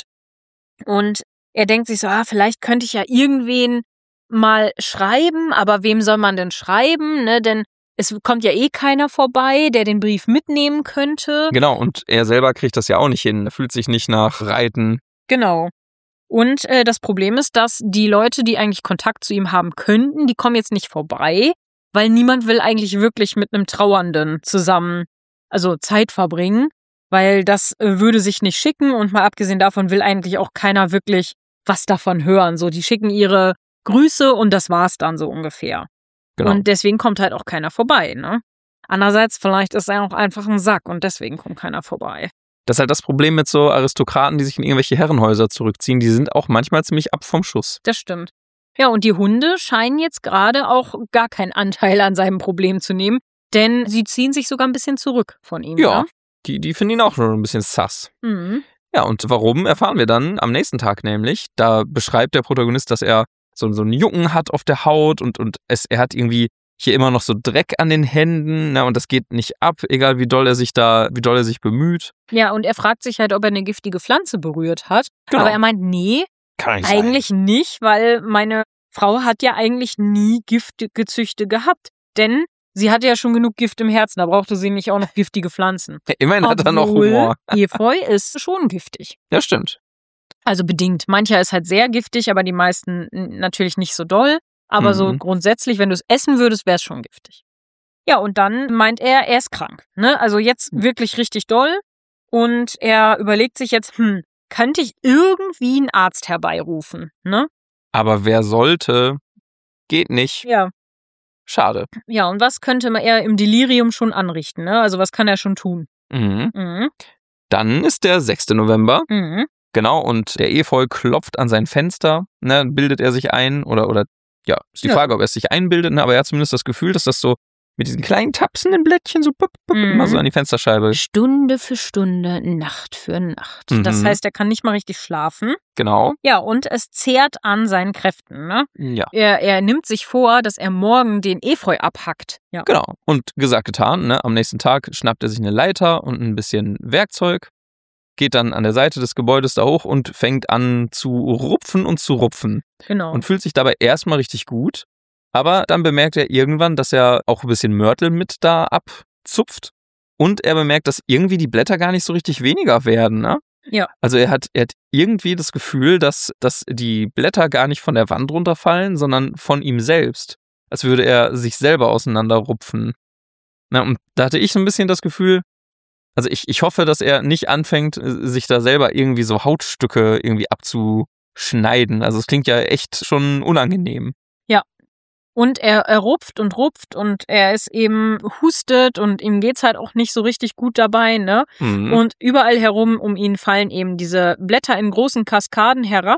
Und er denkt sich so, vielleicht könnte ich ja irgendwen mal schreiben, aber wem soll man denn schreiben? Ne? Denn es kommt ja keiner vorbei, der den Brief mitnehmen könnte. Genau, und er selber kriegt das ja auch nicht hin. Er fühlt sich nicht nach Reiten. Genau. Und das Problem ist, dass die Leute, die eigentlich Kontakt zu ihm haben könnten, die kommen jetzt nicht vorbei, weil niemand will eigentlich wirklich mit einem Trauernden zusammen, also Zeit verbringen, weil das würde sich nicht schicken und mal abgesehen davon will eigentlich auch keiner wirklich was davon hören. So, die schicken ihre Grüße und das war's dann so ungefähr. Genau. Und deswegen kommt halt auch keiner vorbei, ne? Andererseits, vielleicht ist er auch einfach ein Sack und deswegen kommt keiner vorbei. Das ist halt das Problem mit so Aristokraten, die sich in irgendwelche Herrenhäuser zurückziehen. Die sind auch manchmal ziemlich ab vom Schuss. Das stimmt. Ja, und die Hunde scheinen jetzt gerade auch gar keinen Anteil an seinem Problem zu nehmen, denn sie ziehen sich sogar ein bisschen zurück von ihm. Ja, ne? die finden ihn auch schon ein bisschen sass. Mhm. Ja, und warum, erfahren wir dann am nächsten Tag nämlich. Da beschreibt der Protagonist, dass er so einen Jucken hat auf der Haut und er hat irgendwie hier immer noch so Dreck an den Händen, ne, und das geht nicht ab, egal wie doll er sich bemüht. Ja, und er fragt sich halt, ob er eine giftige Pflanze berührt hat. Genau. Aber er meint, nee, Kann nicht eigentlich nicht, weil meine Frau hat ja eigentlich nie giftige Züchte gehabt. Denn sie hatte ja schon genug Gift im Herzen, da brauchte sie nicht auch noch giftige Pflanzen. Immerhin hat er noch Obwohl Humor. Efeu ist schon giftig. Ja, stimmt. Also bedingt. Mancher ist halt sehr giftig, aber die meisten natürlich nicht so doll. Aber so grundsätzlich, wenn du es essen würdest, wäre es schon giftig. Ja, und dann meint er ist krank. Ne? Also jetzt wirklich richtig doll. Und er überlegt sich jetzt, könnte ich irgendwie einen Arzt herbeirufen? Ne? Aber wer sollte? Geht nicht. Ja. Schade. Ja, und was könnte er im Delirium schon anrichten? Ne? Also was kann er schon tun? Mhm. Mhm. Dann ist der 6. November. Mhm. Genau, und der Efeu klopft an sein Fenster. Ne, bildet er sich ein oder ja, ist die Frage, ob er es sich einbildet, ne? Aber er hat zumindest das Gefühl, dass das so mit diesen kleinen tapsenden Blättchen so immer so an die Fensterscheibe. Stunde für Stunde, Nacht für Nacht. Das heißt, er kann nicht mal richtig schlafen. Genau. Ja, und es zehrt an seinen Kräften. Ne? Ja. Er nimmt sich vor, dass er morgen den Efeu abhackt. Ja. Genau. Und gesagt, getan. Ne? Am nächsten Tag schnappt er sich eine Leiter und ein bisschen Werkzeug geht dann an der Seite des Gebäudes da hoch und fängt an zu rupfen und zu rupfen. Genau. Und fühlt sich dabei erstmal richtig gut. Aber dann bemerkt er irgendwann, dass er auch ein bisschen Mörtel mit da abzupft. Und er bemerkt, dass irgendwie die Blätter gar nicht so richtig weniger werden, ne? Ja. Also er hat irgendwie das Gefühl, dass die Blätter gar nicht von der Wand runterfallen, sondern von ihm selbst. Als würde er sich selber auseinanderrupfen. Na, und da hatte ich so ein bisschen das Gefühl, also ich hoffe, dass er nicht anfängt, sich da selber irgendwie so Hautstücke irgendwie abzuschneiden. Also es klingt ja echt schon unangenehm. Ja. Und er rupft und er ist eben hustet und ihm geht's halt auch nicht so richtig gut dabei, ne? Mhm. Und überall herum um ihn fallen eben diese Blätter in großen Kaskaden herab.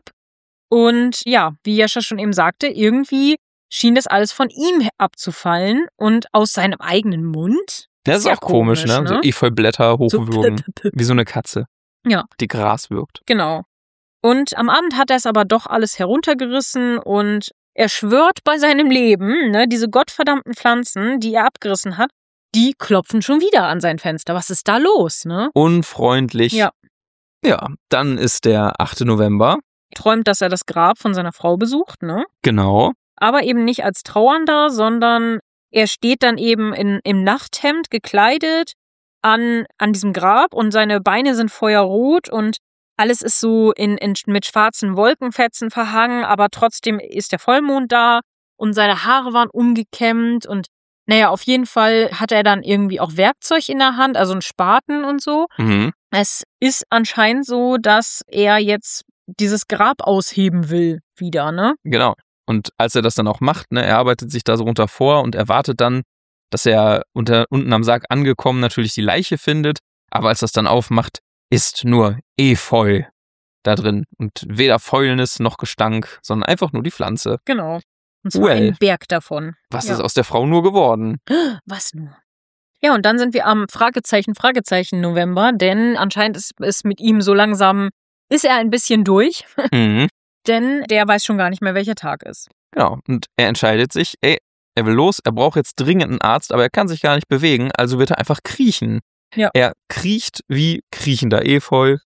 Und ja, wie Jascha schon eben sagte, irgendwie schien das alles von ihm abzufallen und aus seinem eigenen Mund. Das ist ja auch komisch, ne? So Efeublätter hochwürgen, wie so eine Katze, Ja, die Gras wirkt. genau. Und am Abend hat er es aber doch alles heruntergerissen und er schwört bei seinem Leben, ne, diese gottverdammten Pflanzen, die er abgerissen hat, die klopfen schon wieder an sein Fenster. Was ist da los, ne? Unfreundlich. Ja. Ja, dann ist der 8. November. Träumt, dass er das Grab von seiner Frau besucht, ne? Genau. Aber eben nicht als Trauernder, sondern er steht dann eben im Nachthemd gekleidet an diesem Grab und seine Beine sind feuerrot und alles ist so mit schwarzen Wolkenfetzen verhangen, aber trotzdem ist der Vollmond da und seine Haare waren umgekämmt und naja, auf jeden Fall hat er dann irgendwie auch Werkzeug in der Hand, also einen Spaten und so. Mhm. Es ist anscheinend so, dass er jetzt dieses Grab ausheben will wieder, ne? Genau. Und als er das dann auch macht, ne, er arbeitet sich da so runter vor und erwartet dann, dass er unten am Sarg angekommen natürlich die Leiche findet. Aber als das dann aufmacht, ist nur Efeu da drin. Und weder Fäulnis noch Gestank, sondern einfach nur die Pflanze. Genau. Und zwar ein Berg davon. Was ist aus der Frau nur geworden? Was nur? Ja, und dann sind wir am Fragezeichen November, denn anscheinend ist mit ihm so langsam, ist er ein bisschen durch. Mhm. Denn der weiß schon gar nicht mehr, welcher Tag ist. Genau. Und er entscheidet sich, er will los, er braucht jetzt dringend einen Arzt, aber er kann sich gar nicht bewegen, also wird er einfach kriechen. Ja. Er kriecht wie kriechender Efeu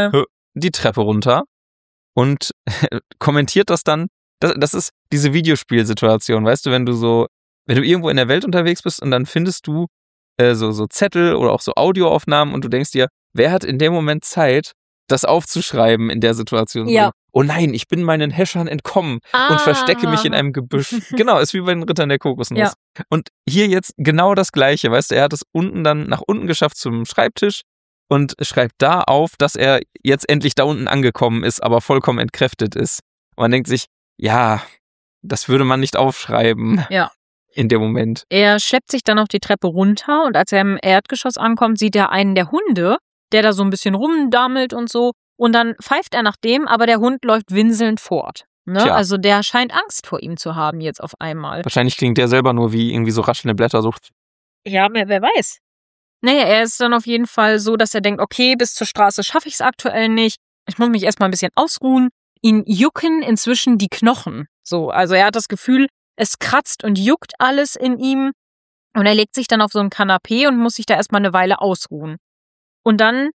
die Treppe runter und kommentiert das dann. Das ist diese Videospielsituation, weißt du, wenn du irgendwo in der Welt unterwegs bist und dann findest du so Zettel oder auch so Audioaufnahmen und du denkst dir, wer hat in dem Moment Zeit, das aufzuschreiben in der Situation? Ja. So, oh nein, ich bin meinen Häschern entkommen und verstecke mich in einem Gebüsch. Genau, ist wie bei den Rittern der Kokosnuss. Ja. Und hier jetzt genau das Gleiche, weißt du, er hat es dann nach unten geschafft zum Schreibtisch und schreibt da auf, dass er jetzt endlich da unten angekommen ist, aber vollkommen entkräftet ist. Und man denkt sich, ja, das würde man nicht aufschreiben. Ja. In dem Moment. Er schleppt sich dann auf die Treppe runter und als er im Erdgeschoss ankommt, sieht er einen der Hunde, der da so ein bisschen rumdammelt und so. Und dann pfeift er nach dem, aber der Hund läuft winselnd fort. Ne? Tja. Also der scheint Angst vor ihm zu haben jetzt auf einmal. Wahrscheinlich klingt der selber nur wie irgendwie so raschelnde Blätter. So. Ja, wer weiß. Naja, er ist dann auf jeden Fall so, dass er denkt, okay, bis zur Straße schaffe ich es aktuell nicht. Ich muss mich erstmal ein bisschen ausruhen. Ihn jucken inzwischen die Knochen. So, also er hat das Gefühl, es kratzt und juckt alles in ihm. Und er legt sich dann auf so ein Kanapee und muss sich da erstmal eine Weile ausruhen. Und dann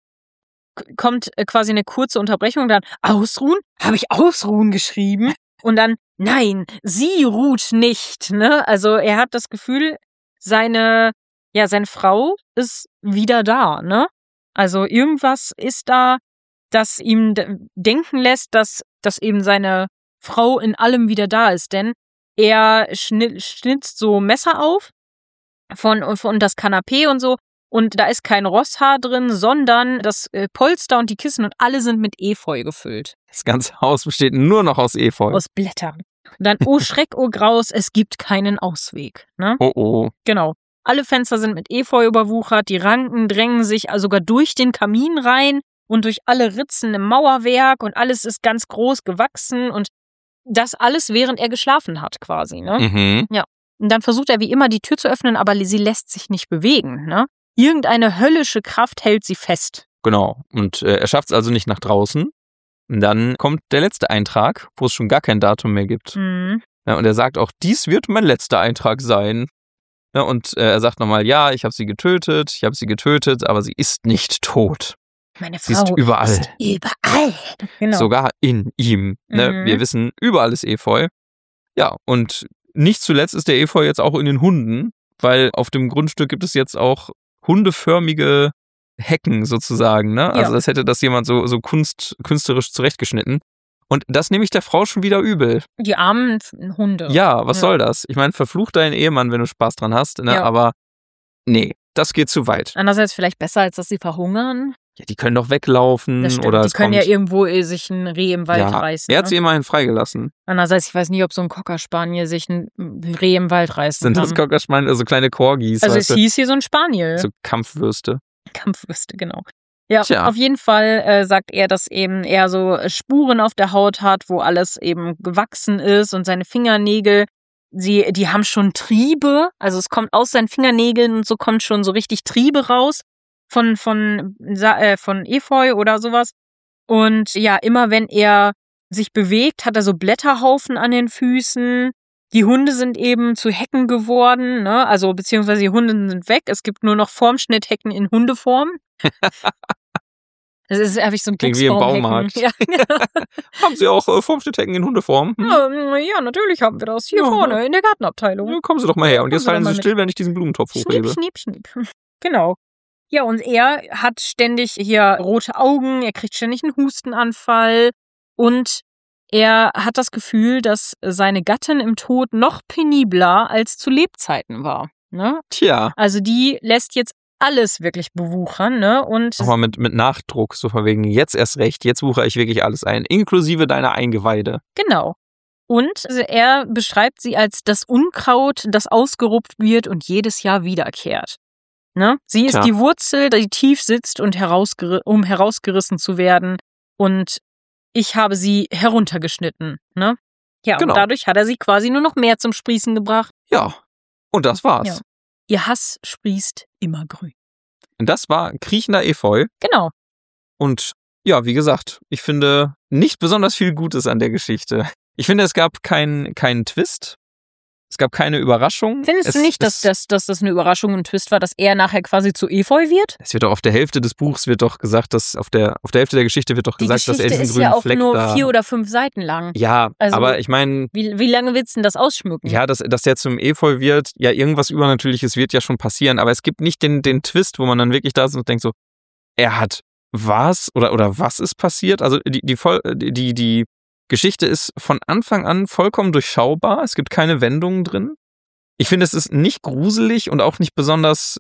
kommt quasi eine kurze Unterbrechung, dann ausruhen? Habe ich ausruhen geschrieben? Und dann, nein, sie ruht nicht, ne? Also er hat das Gefühl, seine Frau ist wieder da, ne? Also irgendwas ist da, das ihm denken lässt, dass eben seine Frau in allem wieder da ist, denn er schnitzt so Messer auf von das Kanapee und so. Und da ist kein Rosshaar drin, sondern das Polster und die Kissen und alle sind mit Efeu gefüllt. Das ganze Haus besteht nur noch aus Efeu. Aus Blättern. Und dann, oh Schreck, oh Graus, es gibt keinen Ausweg. Ne? Oh oh. Genau. Alle Fenster sind mit Efeu überwuchert, die Ranken drängen sich sogar durch den Kamin rein und durch alle Ritzen im Mauerwerk und alles ist ganz groß gewachsen und das alles, während er geschlafen hat quasi. Ne? Mhm. Ja. Und dann versucht er wie immer die Tür zu öffnen, aber sie lässt sich nicht bewegen. Ne? Irgendeine höllische Kraft hält sie fest. Genau. Und er schafft es also nicht nach draußen. Und dann kommt der letzte Eintrag, wo es schon gar kein Datum mehr gibt. Mhm. Ja, und er sagt auch, dies wird mein letzter Eintrag sein. Ja, und er sagt nochmal, ja, ich habe sie getötet, aber sie ist nicht tot. Meine Sie ist Frau überall. ist überall. Genau. Sogar in ihm. Ne? Wir wissen, überall ist Efeu. Ja, und nicht zuletzt ist der Efeu jetzt auch in den Hunden, weil auf dem Grundstück gibt es jetzt auch hundeförmige Hecken sozusagen. Ne? Also das hätte das jemand so künstlerisch zurechtgeschnitten. Und das nehme ich der Frau schon wieder übel. Die armen Hunde. Ja, was soll das? Ich meine, verfluch deinen Ehemann, wenn du Spaß dran hast. Ne? Ja. Aber nee, das geht zu weit. Andererseits vielleicht besser, als dass sie verhungern. Ja, die können doch weglaufen. Das stimmt. Oder Die können ja irgendwo sich ein Reh im Wald reißen. Er hat sie immerhin freigelassen. Andererseits, ich weiß nicht, ob so ein Cocker Spaniel sich ein Reh im Wald reißen Sind kann. das Cocker Spaniel, also kleine Corgis? Also es hieß hier so ein Spaniel. So Kampfwürste. Kampfwürste, genau. Ja, Tja. Auf jeden Fall sagt er, dass eben er so Spuren auf der Haut hat, wo alles eben gewachsen ist und seine Fingernägel, die haben schon Triebe, also es kommt aus seinen Fingernägeln und so kommt schon so richtig Triebe raus von Efeu oder sowas. Und ja, immer wenn er sich bewegt, hat er so Blätterhaufen an den Füßen. Die Hunde sind eben zu Hecken geworden, ne? Also beziehungsweise die Hunde sind weg. Es gibt nur noch Formschnitthecken in Hundeform. Das ist einfach so ein Klingt wie im Baumarkt. Ja. Haben Sie auch Formschnitthecken in Hundeform? Ja, natürlich haben wir das. Hier vorne in der Gartenabteilung. Ja, kommen Sie doch mal her. Und jetzt halten Sie still, wenn ich diesen Blumentopf hochhebe. Schnipp. Genau. Ja, und er hat ständig hier rote Augen, er kriegt ständig einen Hustenanfall und er hat das Gefühl, dass seine Gattin im Tod noch penibler als zu Lebzeiten war. Ne? Tja. Also die lässt jetzt alles wirklich bewuchern, ne? Und nochmal mit Nachdruck, so von wegen, jetzt erst recht, jetzt wuchere ich wirklich alles ein, inklusive deiner Eingeweide. Genau. Und er beschreibt sie als das Unkraut, das ausgerupft wird und jedes Jahr wiederkehrt. Ne? Sie ist die Wurzel, die tief sitzt und um herausgerissen zu werden. Und ich habe sie heruntergeschnitten. Ne? Ja, genau. Und dadurch hat er sie quasi nur noch mehr zum Sprießen gebracht. Ja, und das war's. Ja. Ihr Hass sprießt immer grün. Und das war kriechender Efeu. Genau. Und ja, wie gesagt, ich finde nicht besonders viel Gutes an der Geschichte. Ich finde, es gab keinen Twist. Es gab keine Überraschung. Findest du nicht, dass das eine Überraschung und ein Twist war, dass er nachher quasi zu Efeu wird? Es wird doch auf der Hälfte des Buchs wird doch gesagt, dass auf der Hälfte der Geschichte wird doch gesagt, dass er diesen grünen Fleck da... Die Geschichte ist ja auch nur 4 oder 5 Seiten lang. Ja, also, aber ich meine... Wie lange willst du denn das ausschmücken? Ja, dass der zum Efeu wird, ja, irgendwas Übernatürliches wird ja schon passieren, aber es gibt nicht den Twist, wo man dann wirklich da ist und denkt so, er hat was oder was ist passiert? Also die Geschichte ist von Anfang an vollkommen durchschaubar. Es gibt keine Wendungen drin. Ich finde, es ist nicht gruselig und auch nicht besonders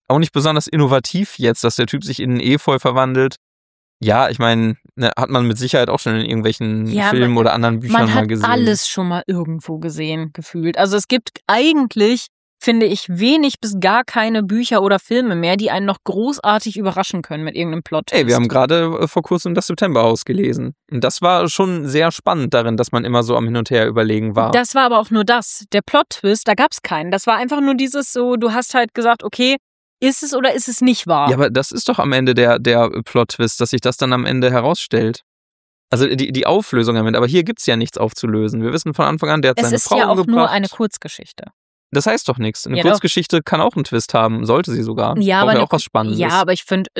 innovativ jetzt, dass der Typ sich in einen Efeu verwandelt. Ja, ich meine, hat man mit Sicherheit auch schon in irgendwelchen Filmen oder anderen Büchern mal gesehen. Man hat alles schon mal irgendwo gesehen, gefühlt. Also es gibt eigentlich, finde ich, wenig bis gar keine Bücher oder Filme mehr, die einen noch großartig überraschen können mit irgendeinem Plot. Wir haben gerade vor kurzem das Septemberhaus gelesen. Und das war schon sehr spannend darin, dass man immer so am Hin und Her überlegen war. Das war aber auch nur das. Der Plot-Twist, da gab es keinen. Das war einfach nur dieses so, du hast halt gesagt, okay, ist es oder ist es nicht wahr? Ja, aber das ist doch am Ende der Plot-Twist, dass sich das dann am Ende herausstellt. Also die Auflösung am Ende. Aber hier gibt's ja nichts aufzulösen. Wir wissen von Anfang an, der hat seine Frau umgebracht. Es ist ja auch nur eine Kurzgeschichte. Das heißt doch nichts. Eine Kurzgeschichte kann auch einen Twist haben, sollte sie sogar. Ja, aber auch was Spannendes. Ja, aber ich finde,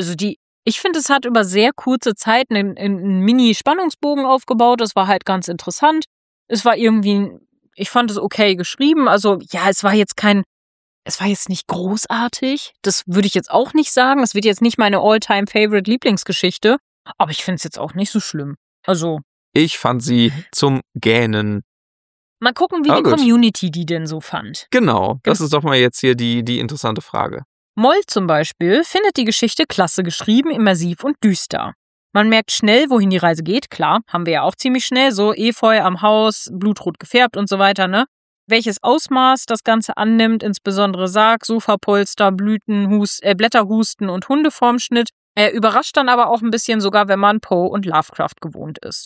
es hat über sehr kurze Zeit einen Mini-Spannungsbogen aufgebaut. Das war halt ganz interessant. Es war irgendwie, ich fand es okay geschrieben. Also ja, es war jetzt nicht großartig. Das würde ich jetzt auch nicht sagen. Das wird jetzt nicht meine All-Time-Favorite-Lieblingsgeschichte. Aber ich finde es jetzt auch nicht so schlimm. Also. Ich fand sie zum Gähnen. Mal gucken, wie die Community die denn so fand. Genau, das ist doch mal jetzt hier die interessante Frage. Moll zum Beispiel findet die Geschichte klasse geschrieben, immersiv und düster. Man merkt schnell, wohin die Reise geht. Klar, haben wir ja auch ziemlich schnell. So Efeu am Haus, blutrot gefärbt und so weiter, ne? Welches Ausmaß das Ganze annimmt, insbesondere Sarg, Sofapolster, Blätterhusten und Hundeformschnitt, überrascht dann aber auch ein bisschen, sogar wenn man Poe und Lovecraft gewohnt ist.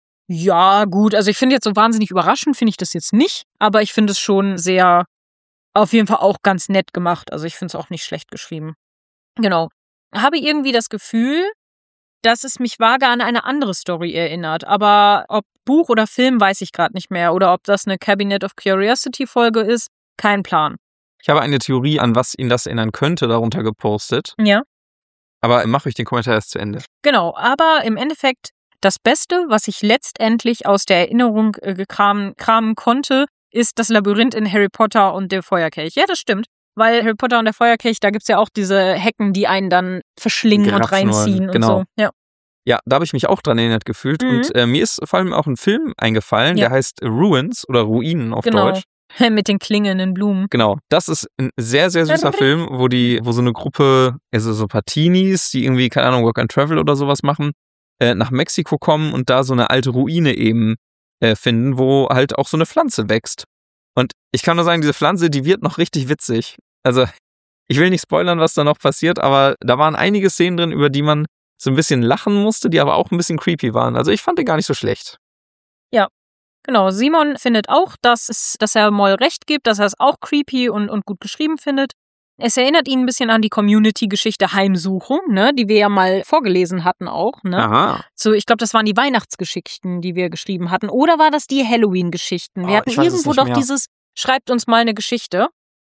Ja, gut, also ich finde jetzt so wahnsinnig überraschend, finde ich das jetzt nicht, aber ich finde es schon sehr, auf jeden Fall auch ganz nett gemacht, also ich finde es auch nicht schlecht geschrieben. Genau. Habe irgendwie das Gefühl, dass es mich vage an eine andere Story erinnert, aber ob Buch oder Film, weiß ich gerade nicht mehr, oder ob das eine Cabinet of Curiosity Folge ist, kein Plan. Ich habe eine Theorie, an was ihn das erinnern könnte, darunter gepostet. Ja. Aber mach euch den Kommentar erst zu Ende. Genau, aber im Endeffekt das Beste, was ich letztendlich aus der Erinnerung kramen konnte, ist das Labyrinth in Harry Potter und der Feuerkelch. Ja, das stimmt. Weil Harry Potter und der Feuerkelch, da gibt's ja auch diese Hecken, die einen dann verschlingen und reinziehen und so. Ja, da habe ich mich auch dran erinnert gefühlt. Und mir ist vor allem auch ein Film eingefallen, der heißt Ruins oder Ruinen auf Deutsch. Mit den klingenden Blumen. Genau, das ist ein sehr, sehr süßer Film, wo so eine Gruppe, also so ein paar Teenies, die irgendwie, keine Ahnung, Work and Travel oder sowas machen, nach Mexiko kommen und da so eine alte Ruine eben finden, wo halt auch so eine Pflanze wächst. Und ich kann nur sagen, diese Pflanze, die wird noch richtig witzig. Also, ich will nicht spoilern, was da noch passiert, aber da waren einige Szenen drin, über die man so ein bisschen lachen musste, die aber auch ein bisschen creepy waren. Also, ich fand den gar nicht so schlecht. Ja, genau. Simon findet auch, dass er Moll recht gibt, dass er es auch creepy und gut geschrieben findet. Es erinnert ihn ein bisschen an die Community-Geschichte Heimsuchung, ne, die wir ja mal vorgelesen hatten auch. Ne? Aha. So, ich glaube, das waren die Weihnachtsgeschichten, die wir geschrieben hatten. Oder war das die Halloween-Geschichten? Wir hatten irgendwo doch dieses Schreibt uns mal eine Geschichte.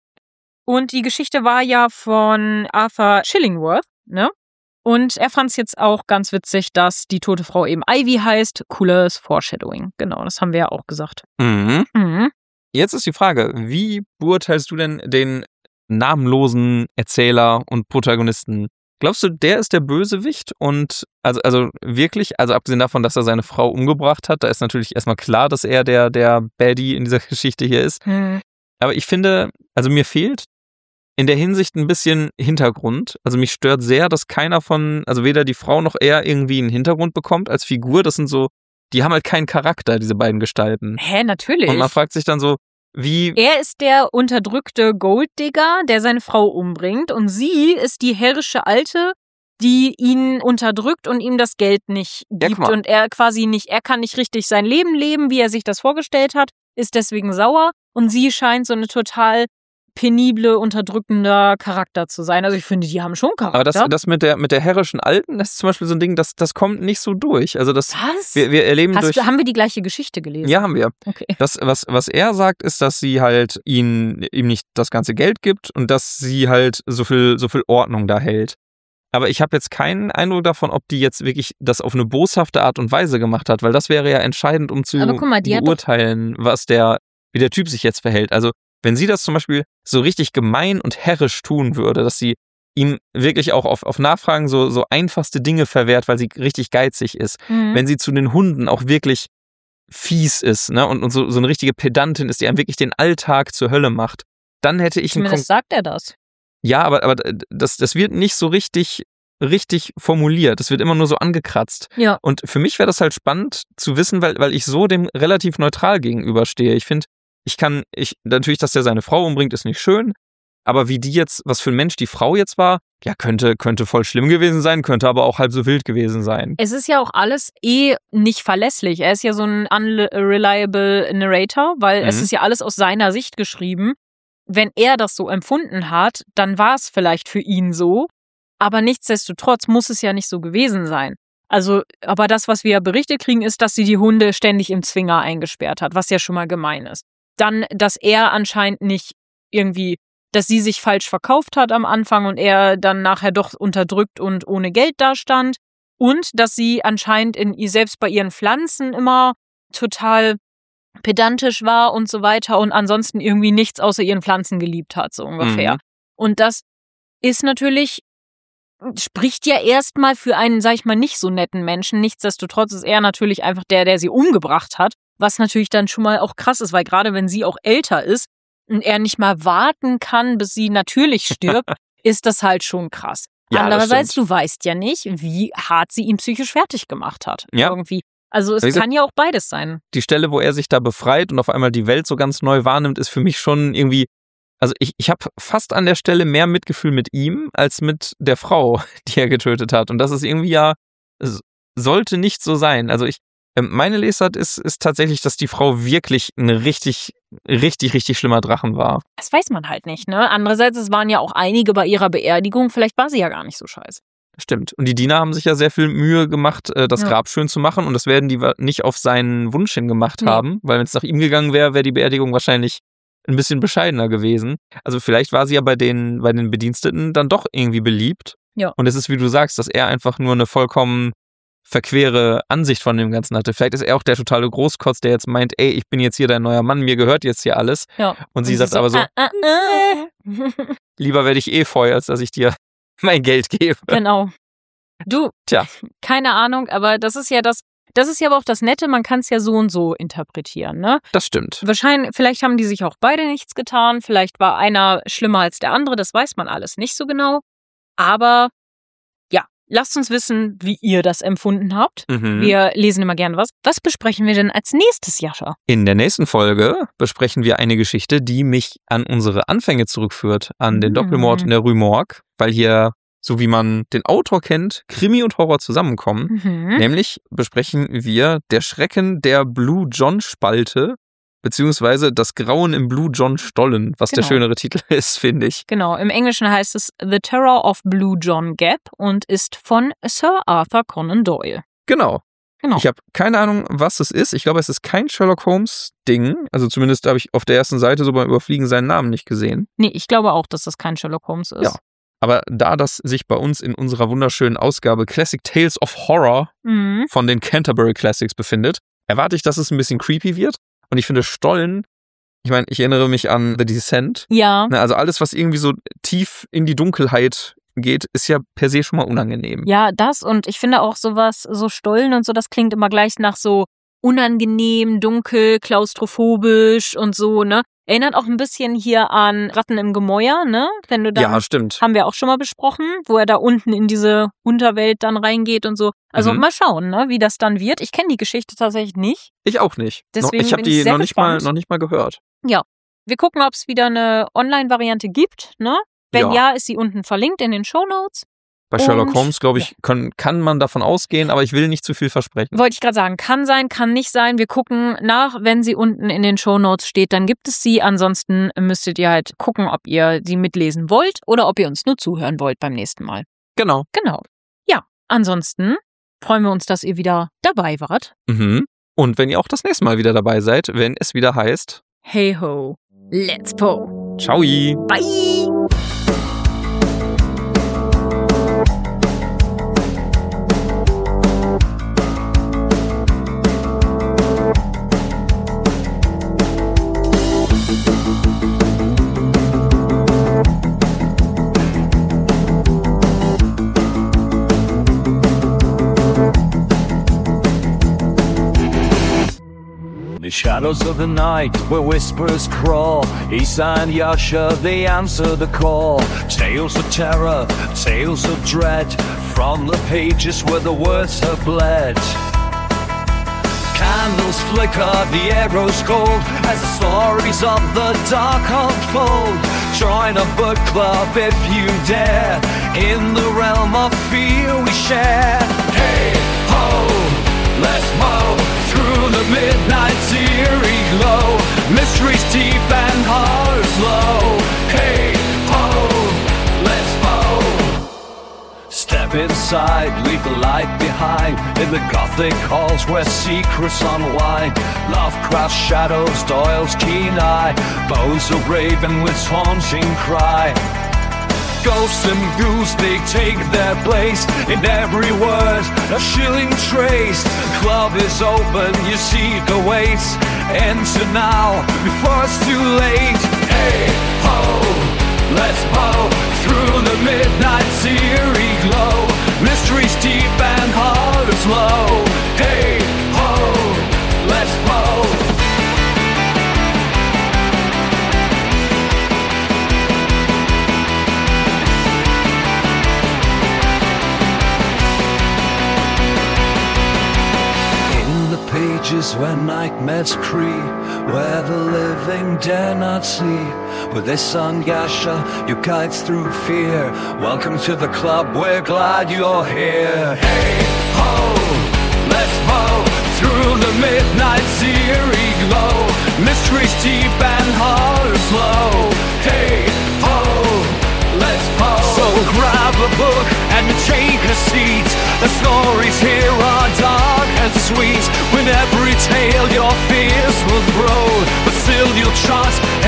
Und die Geschichte war ja von Arthur Chillingworth, ne? Und er fand es jetzt auch ganz witzig, dass die tote Frau eben Ivy heißt. Cooles Foreshadowing. Genau, das haben wir ja auch gesagt. Jetzt ist die Frage, wie beurteilst du denn den namenlosen Erzähler und Protagonisten? Glaubst du, der ist der Bösewicht? Und also wirklich, also abgesehen davon, dass er seine Frau umgebracht hat, da ist natürlich erstmal klar, dass er der Baddie in dieser Geschichte hier ist. Aber ich finde, also mir fehlt in der Hinsicht ein bisschen Hintergrund. Also mich stört sehr, dass keiner also weder die Frau noch er irgendwie einen Hintergrund bekommt als Figur. Das sind so, die haben halt keinen Charakter, diese beiden Gestalten. Natürlich. Und man fragt sich dann so, wie... Er ist der unterdrückte Golddigger, der seine Frau umbringt, und sie ist die herrische Alte, die ihn unterdrückt und ihm das Geld nicht gibt. Ja, und er kann nicht richtig sein Leben leben, wie er sich das vorgestellt hat, ist deswegen sauer, und sie scheint so eine total penible, unterdrückender Charakter zu sein. Also ich finde, die haben schon Charakter. Aber das mit der herrischen Alten, das ist zum Beispiel so ein Ding, das kommt nicht so durch. Also das, was? Wir erleben haben wir die gleiche Geschichte gelesen? Ja, haben wir. Okay. Das, was er sagt, ist, dass sie halt ihm nicht das ganze Geld gibt und dass sie halt so viel Ordnung da hält. Aber ich habe jetzt keinen Eindruck davon, ob die jetzt wirklich das auf eine boshafte Art und Weise gemacht hat, weil das wäre ja entscheidend, um zu beurteilen, wie der Typ sich jetzt verhält. Also wenn sie das zum Beispiel so richtig gemein und herrisch tun würde, dass sie ihm wirklich auch auf Nachfragen so einfachste Dinge verwehrt, weil sie richtig geizig ist. Wenn sie zu den Hunden auch wirklich fies ist, ne, und so eine richtige Pedantin ist, die einem wirklich den Alltag zur Hölle macht, dann hätte ich Zumindest sagt er das. Ja, aber das wird nicht so richtig formuliert. Das wird immer nur so angekratzt. Ja. Und für mich wäre das halt spannend zu wissen, weil ich so dem relativ neutral gegenüberstehe. Ich finde, natürlich, dass der seine Frau umbringt, ist nicht schön. Aber was für ein Mensch die Frau jetzt war, ja, könnte voll schlimm gewesen sein, könnte aber auch halb so wild gewesen sein. Es ist ja auch alles nicht verlässlich. Er ist ja so ein unreliable Narrator, weil es ist ja alles aus seiner Sicht geschrieben. Wenn er das so empfunden hat, dann war es vielleicht für ihn so. Aber nichtsdestotrotz muss es ja nicht so gewesen sein. Also, aber das, was wir berichtet kriegen, ist, dass sie die Hunde ständig im Zwinger eingesperrt hat, was ja schon mal gemein ist. Dann, dass er anscheinend nicht irgendwie, dass sie sich falsch verkauft hat am Anfang und er dann nachher doch unterdrückt und ohne Geld dastand. Und dass sie anscheinend selbst bei ihren Pflanzen immer total pedantisch war und so weiter und ansonsten irgendwie nichts außer ihren Pflanzen geliebt hat, so ungefähr. Und das ist natürlich, spricht ja erstmal für einen, sag ich mal, nicht so netten Menschen. Nichtsdestotrotz ist er natürlich einfach der sie umgebracht hat, was natürlich dann schon mal auch krass ist, weil gerade wenn sie auch älter ist und er nicht mal warten kann, bis sie natürlich stirbt, ist das halt schon krass. Ja, andererseits, du weißt ja nicht, wie hart sie ihn psychisch fertig gemacht hat. Ja. Irgendwie. Also es kann ja auch beides sein. Die Stelle, wo er sich da befreit und auf einmal die Welt so ganz neu wahrnimmt, ist für mich schon irgendwie, also ich habe fast an der Stelle mehr Mitgefühl mit ihm als mit der Frau, die er getötet hat. Und das ist irgendwie sollte nicht so sein. Also meine Lesart ist tatsächlich, dass die Frau wirklich ein richtig, richtig, richtig schlimmer Drachen war. Das weiß man halt nicht, ne? Andererseits, es waren ja auch einige bei ihrer Beerdigung, vielleicht war sie ja gar nicht so scheiße. Stimmt. Und die Diener haben sich ja sehr viel Mühe gemacht, das Grab schön zu machen. Und das werden die nicht auf seinen Wunsch hin gemacht haben. Weil wenn es nach ihm gegangen wäre, wäre die Beerdigung wahrscheinlich ein bisschen bescheidener gewesen. Also vielleicht war sie ja bei den Bediensteten dann doch irgendwie beliebt. Ja. Und es ist, wie du sagst, dass er einfach nur eine vollkommen verquere Ansicht von dem Ganzen hatte. Vielleicht ist er auch der totale Großkotz, der jetzt meint, ey, ich bin jetzt hier dein neuer Mann, mir gehört jetzt hier alles. Ja. Und sie sagt aber so, lieber werde ich Efeu, als dass ich dir mein Geld gebe. Genau. Du, Tja. Keine Ahnung, aber das ist ja aber auch das Nette, man kann es ja so und so interpretieren, ne? Das stimmt. Vielleicht haben die sich auch beide nichts getan, vielleicht war einer schlimmer als der andere, das weiß man alles nicht so genau. Aber ja, lasst uns wissen, wie ihr das empfunden habt. Wir lesen immer gerne was. Was besprechen wir denn als nächstes, Jascha? In der nächsten Folge besprechen wir eine Geschichte, die mich an unsere Anfänge zurückführt, an den Doppelmord in der Rue Morgue, weil hier, so wie man den Autor kennt, Krimi und Horror zusammenkommen. Nämlich besprechen wir Der Schrecken der Blue John Spalte, beziehungsweise Das Grauen im Blue John Stollen, was der schönere Titel ist, finde ich. Genau, im Englischen heißt es The Terror of Blue John Gap und ist von Sir Arthur Conan Doyle. Genau. Ich habe keine Ahnung, was es ist. Ich glaube, es ist kein Sherlock Holmes-Ding. Also zumindest habe ich auf der ersten Seite so beim Überfliegen seinen Namen nicht gesehen. Nee, ich glaube auch, dass das kein Sherlock Holmes ist. Ja. Aber da das sich bei uns in unserer wunderschönen Ausgabe Classic Tales of Horror von den Canterbury Classics befindet, erwarte ich, dass es ein bisschen creepy wird. Und ich finde Stollen, ich meine, ich erinnere mich an The Descent. Ja. Also alles, was irgendwie so tief in die Dunkelheit geht, ist ja per se schon mal unangenehm. Ja, das und ich finde auch sowas, so Stollen und so, das klingt immer gleich nach so unangenehm, dunkel, klaustrophobisch und so, ne? Erinnert auch ein bisschen hier an Ratten im Gemäuer, ne? Wenn du da, ja, stimmt. Haben wir auch schon mal besprochen, wo er da unten in diese Unterwelt dann reingeht und so. Also mal schauen, ne, wie das dann wird. Ich kenne die Geschichte tatsächlich nicht. Ich auch nicht. Deswegen ich habe die noch nicht mal gehört. Ja, wir gucken, ob es wieder eine Online-Variante gibt, ne? Wenn ja, ist sie unten verlinkt in den Shownotes. Bei Sherlock Holmes, glaube ich, kann man davon ausgehen, aber ich will nicht zu viel versprechen. Wollte ich gerade sagen, kann sein, kann nicht sein. Wir gucken nach, wenn sie unten in den Shownotes steht, dann gibt es sie. Ansonsten müsstet ihr halt gucken, ob ihr sie mitlesen wollt oder ob ihr uns nur zuhören wollt beim nächsten Mal. Genau. Ja, ansonsten freuen wir uns, dass ihr wieder dabei wart. Und wenn ihr auch das nächste Mal wieder dabei seid, wenn es wieder heißt Hey ho, let's po. Ciao. Bye. Shadows of the night where whispers crawl, Isa and Yasha, they answer the call. Tales of terror, tales of dread, from the pages where the words have bled. Candles flicker, the arrows cold, as the stories of the dark unfold. Join a book club if you dare, in the realm of fear we share. Hey ho, let's mow through the midnight's eerie glow. Mysteries deep and hearts low. Hey ho, let's bow. Step inside, leave the light behind, in the gothic halls where secrets unwind. Lovecraft's shadows, Doyle's keen eye, bones of raven with haunting cry. Ghosts and ghouls, they take their place in every word, a chilling trace. Club is open, you see the waits. Enter now, before it's too late. Hey ho, let's bow through the midnight's eerie glow. Mysteries deep and hearts low. Hey ho, let's bow. Pages where nightmares creep, where the living dare not sleep. With this son Yasha, you guides through fear. Welcome to the club, we're glad you're here. Hey ho, let's bow through the midnight's eerie glow. Mysteries deep and hearts low. Hey ho, let's bow. So grab a book and take a seat. The stories here are dark and sweet. With every tale your fears will grow, but still you'll trust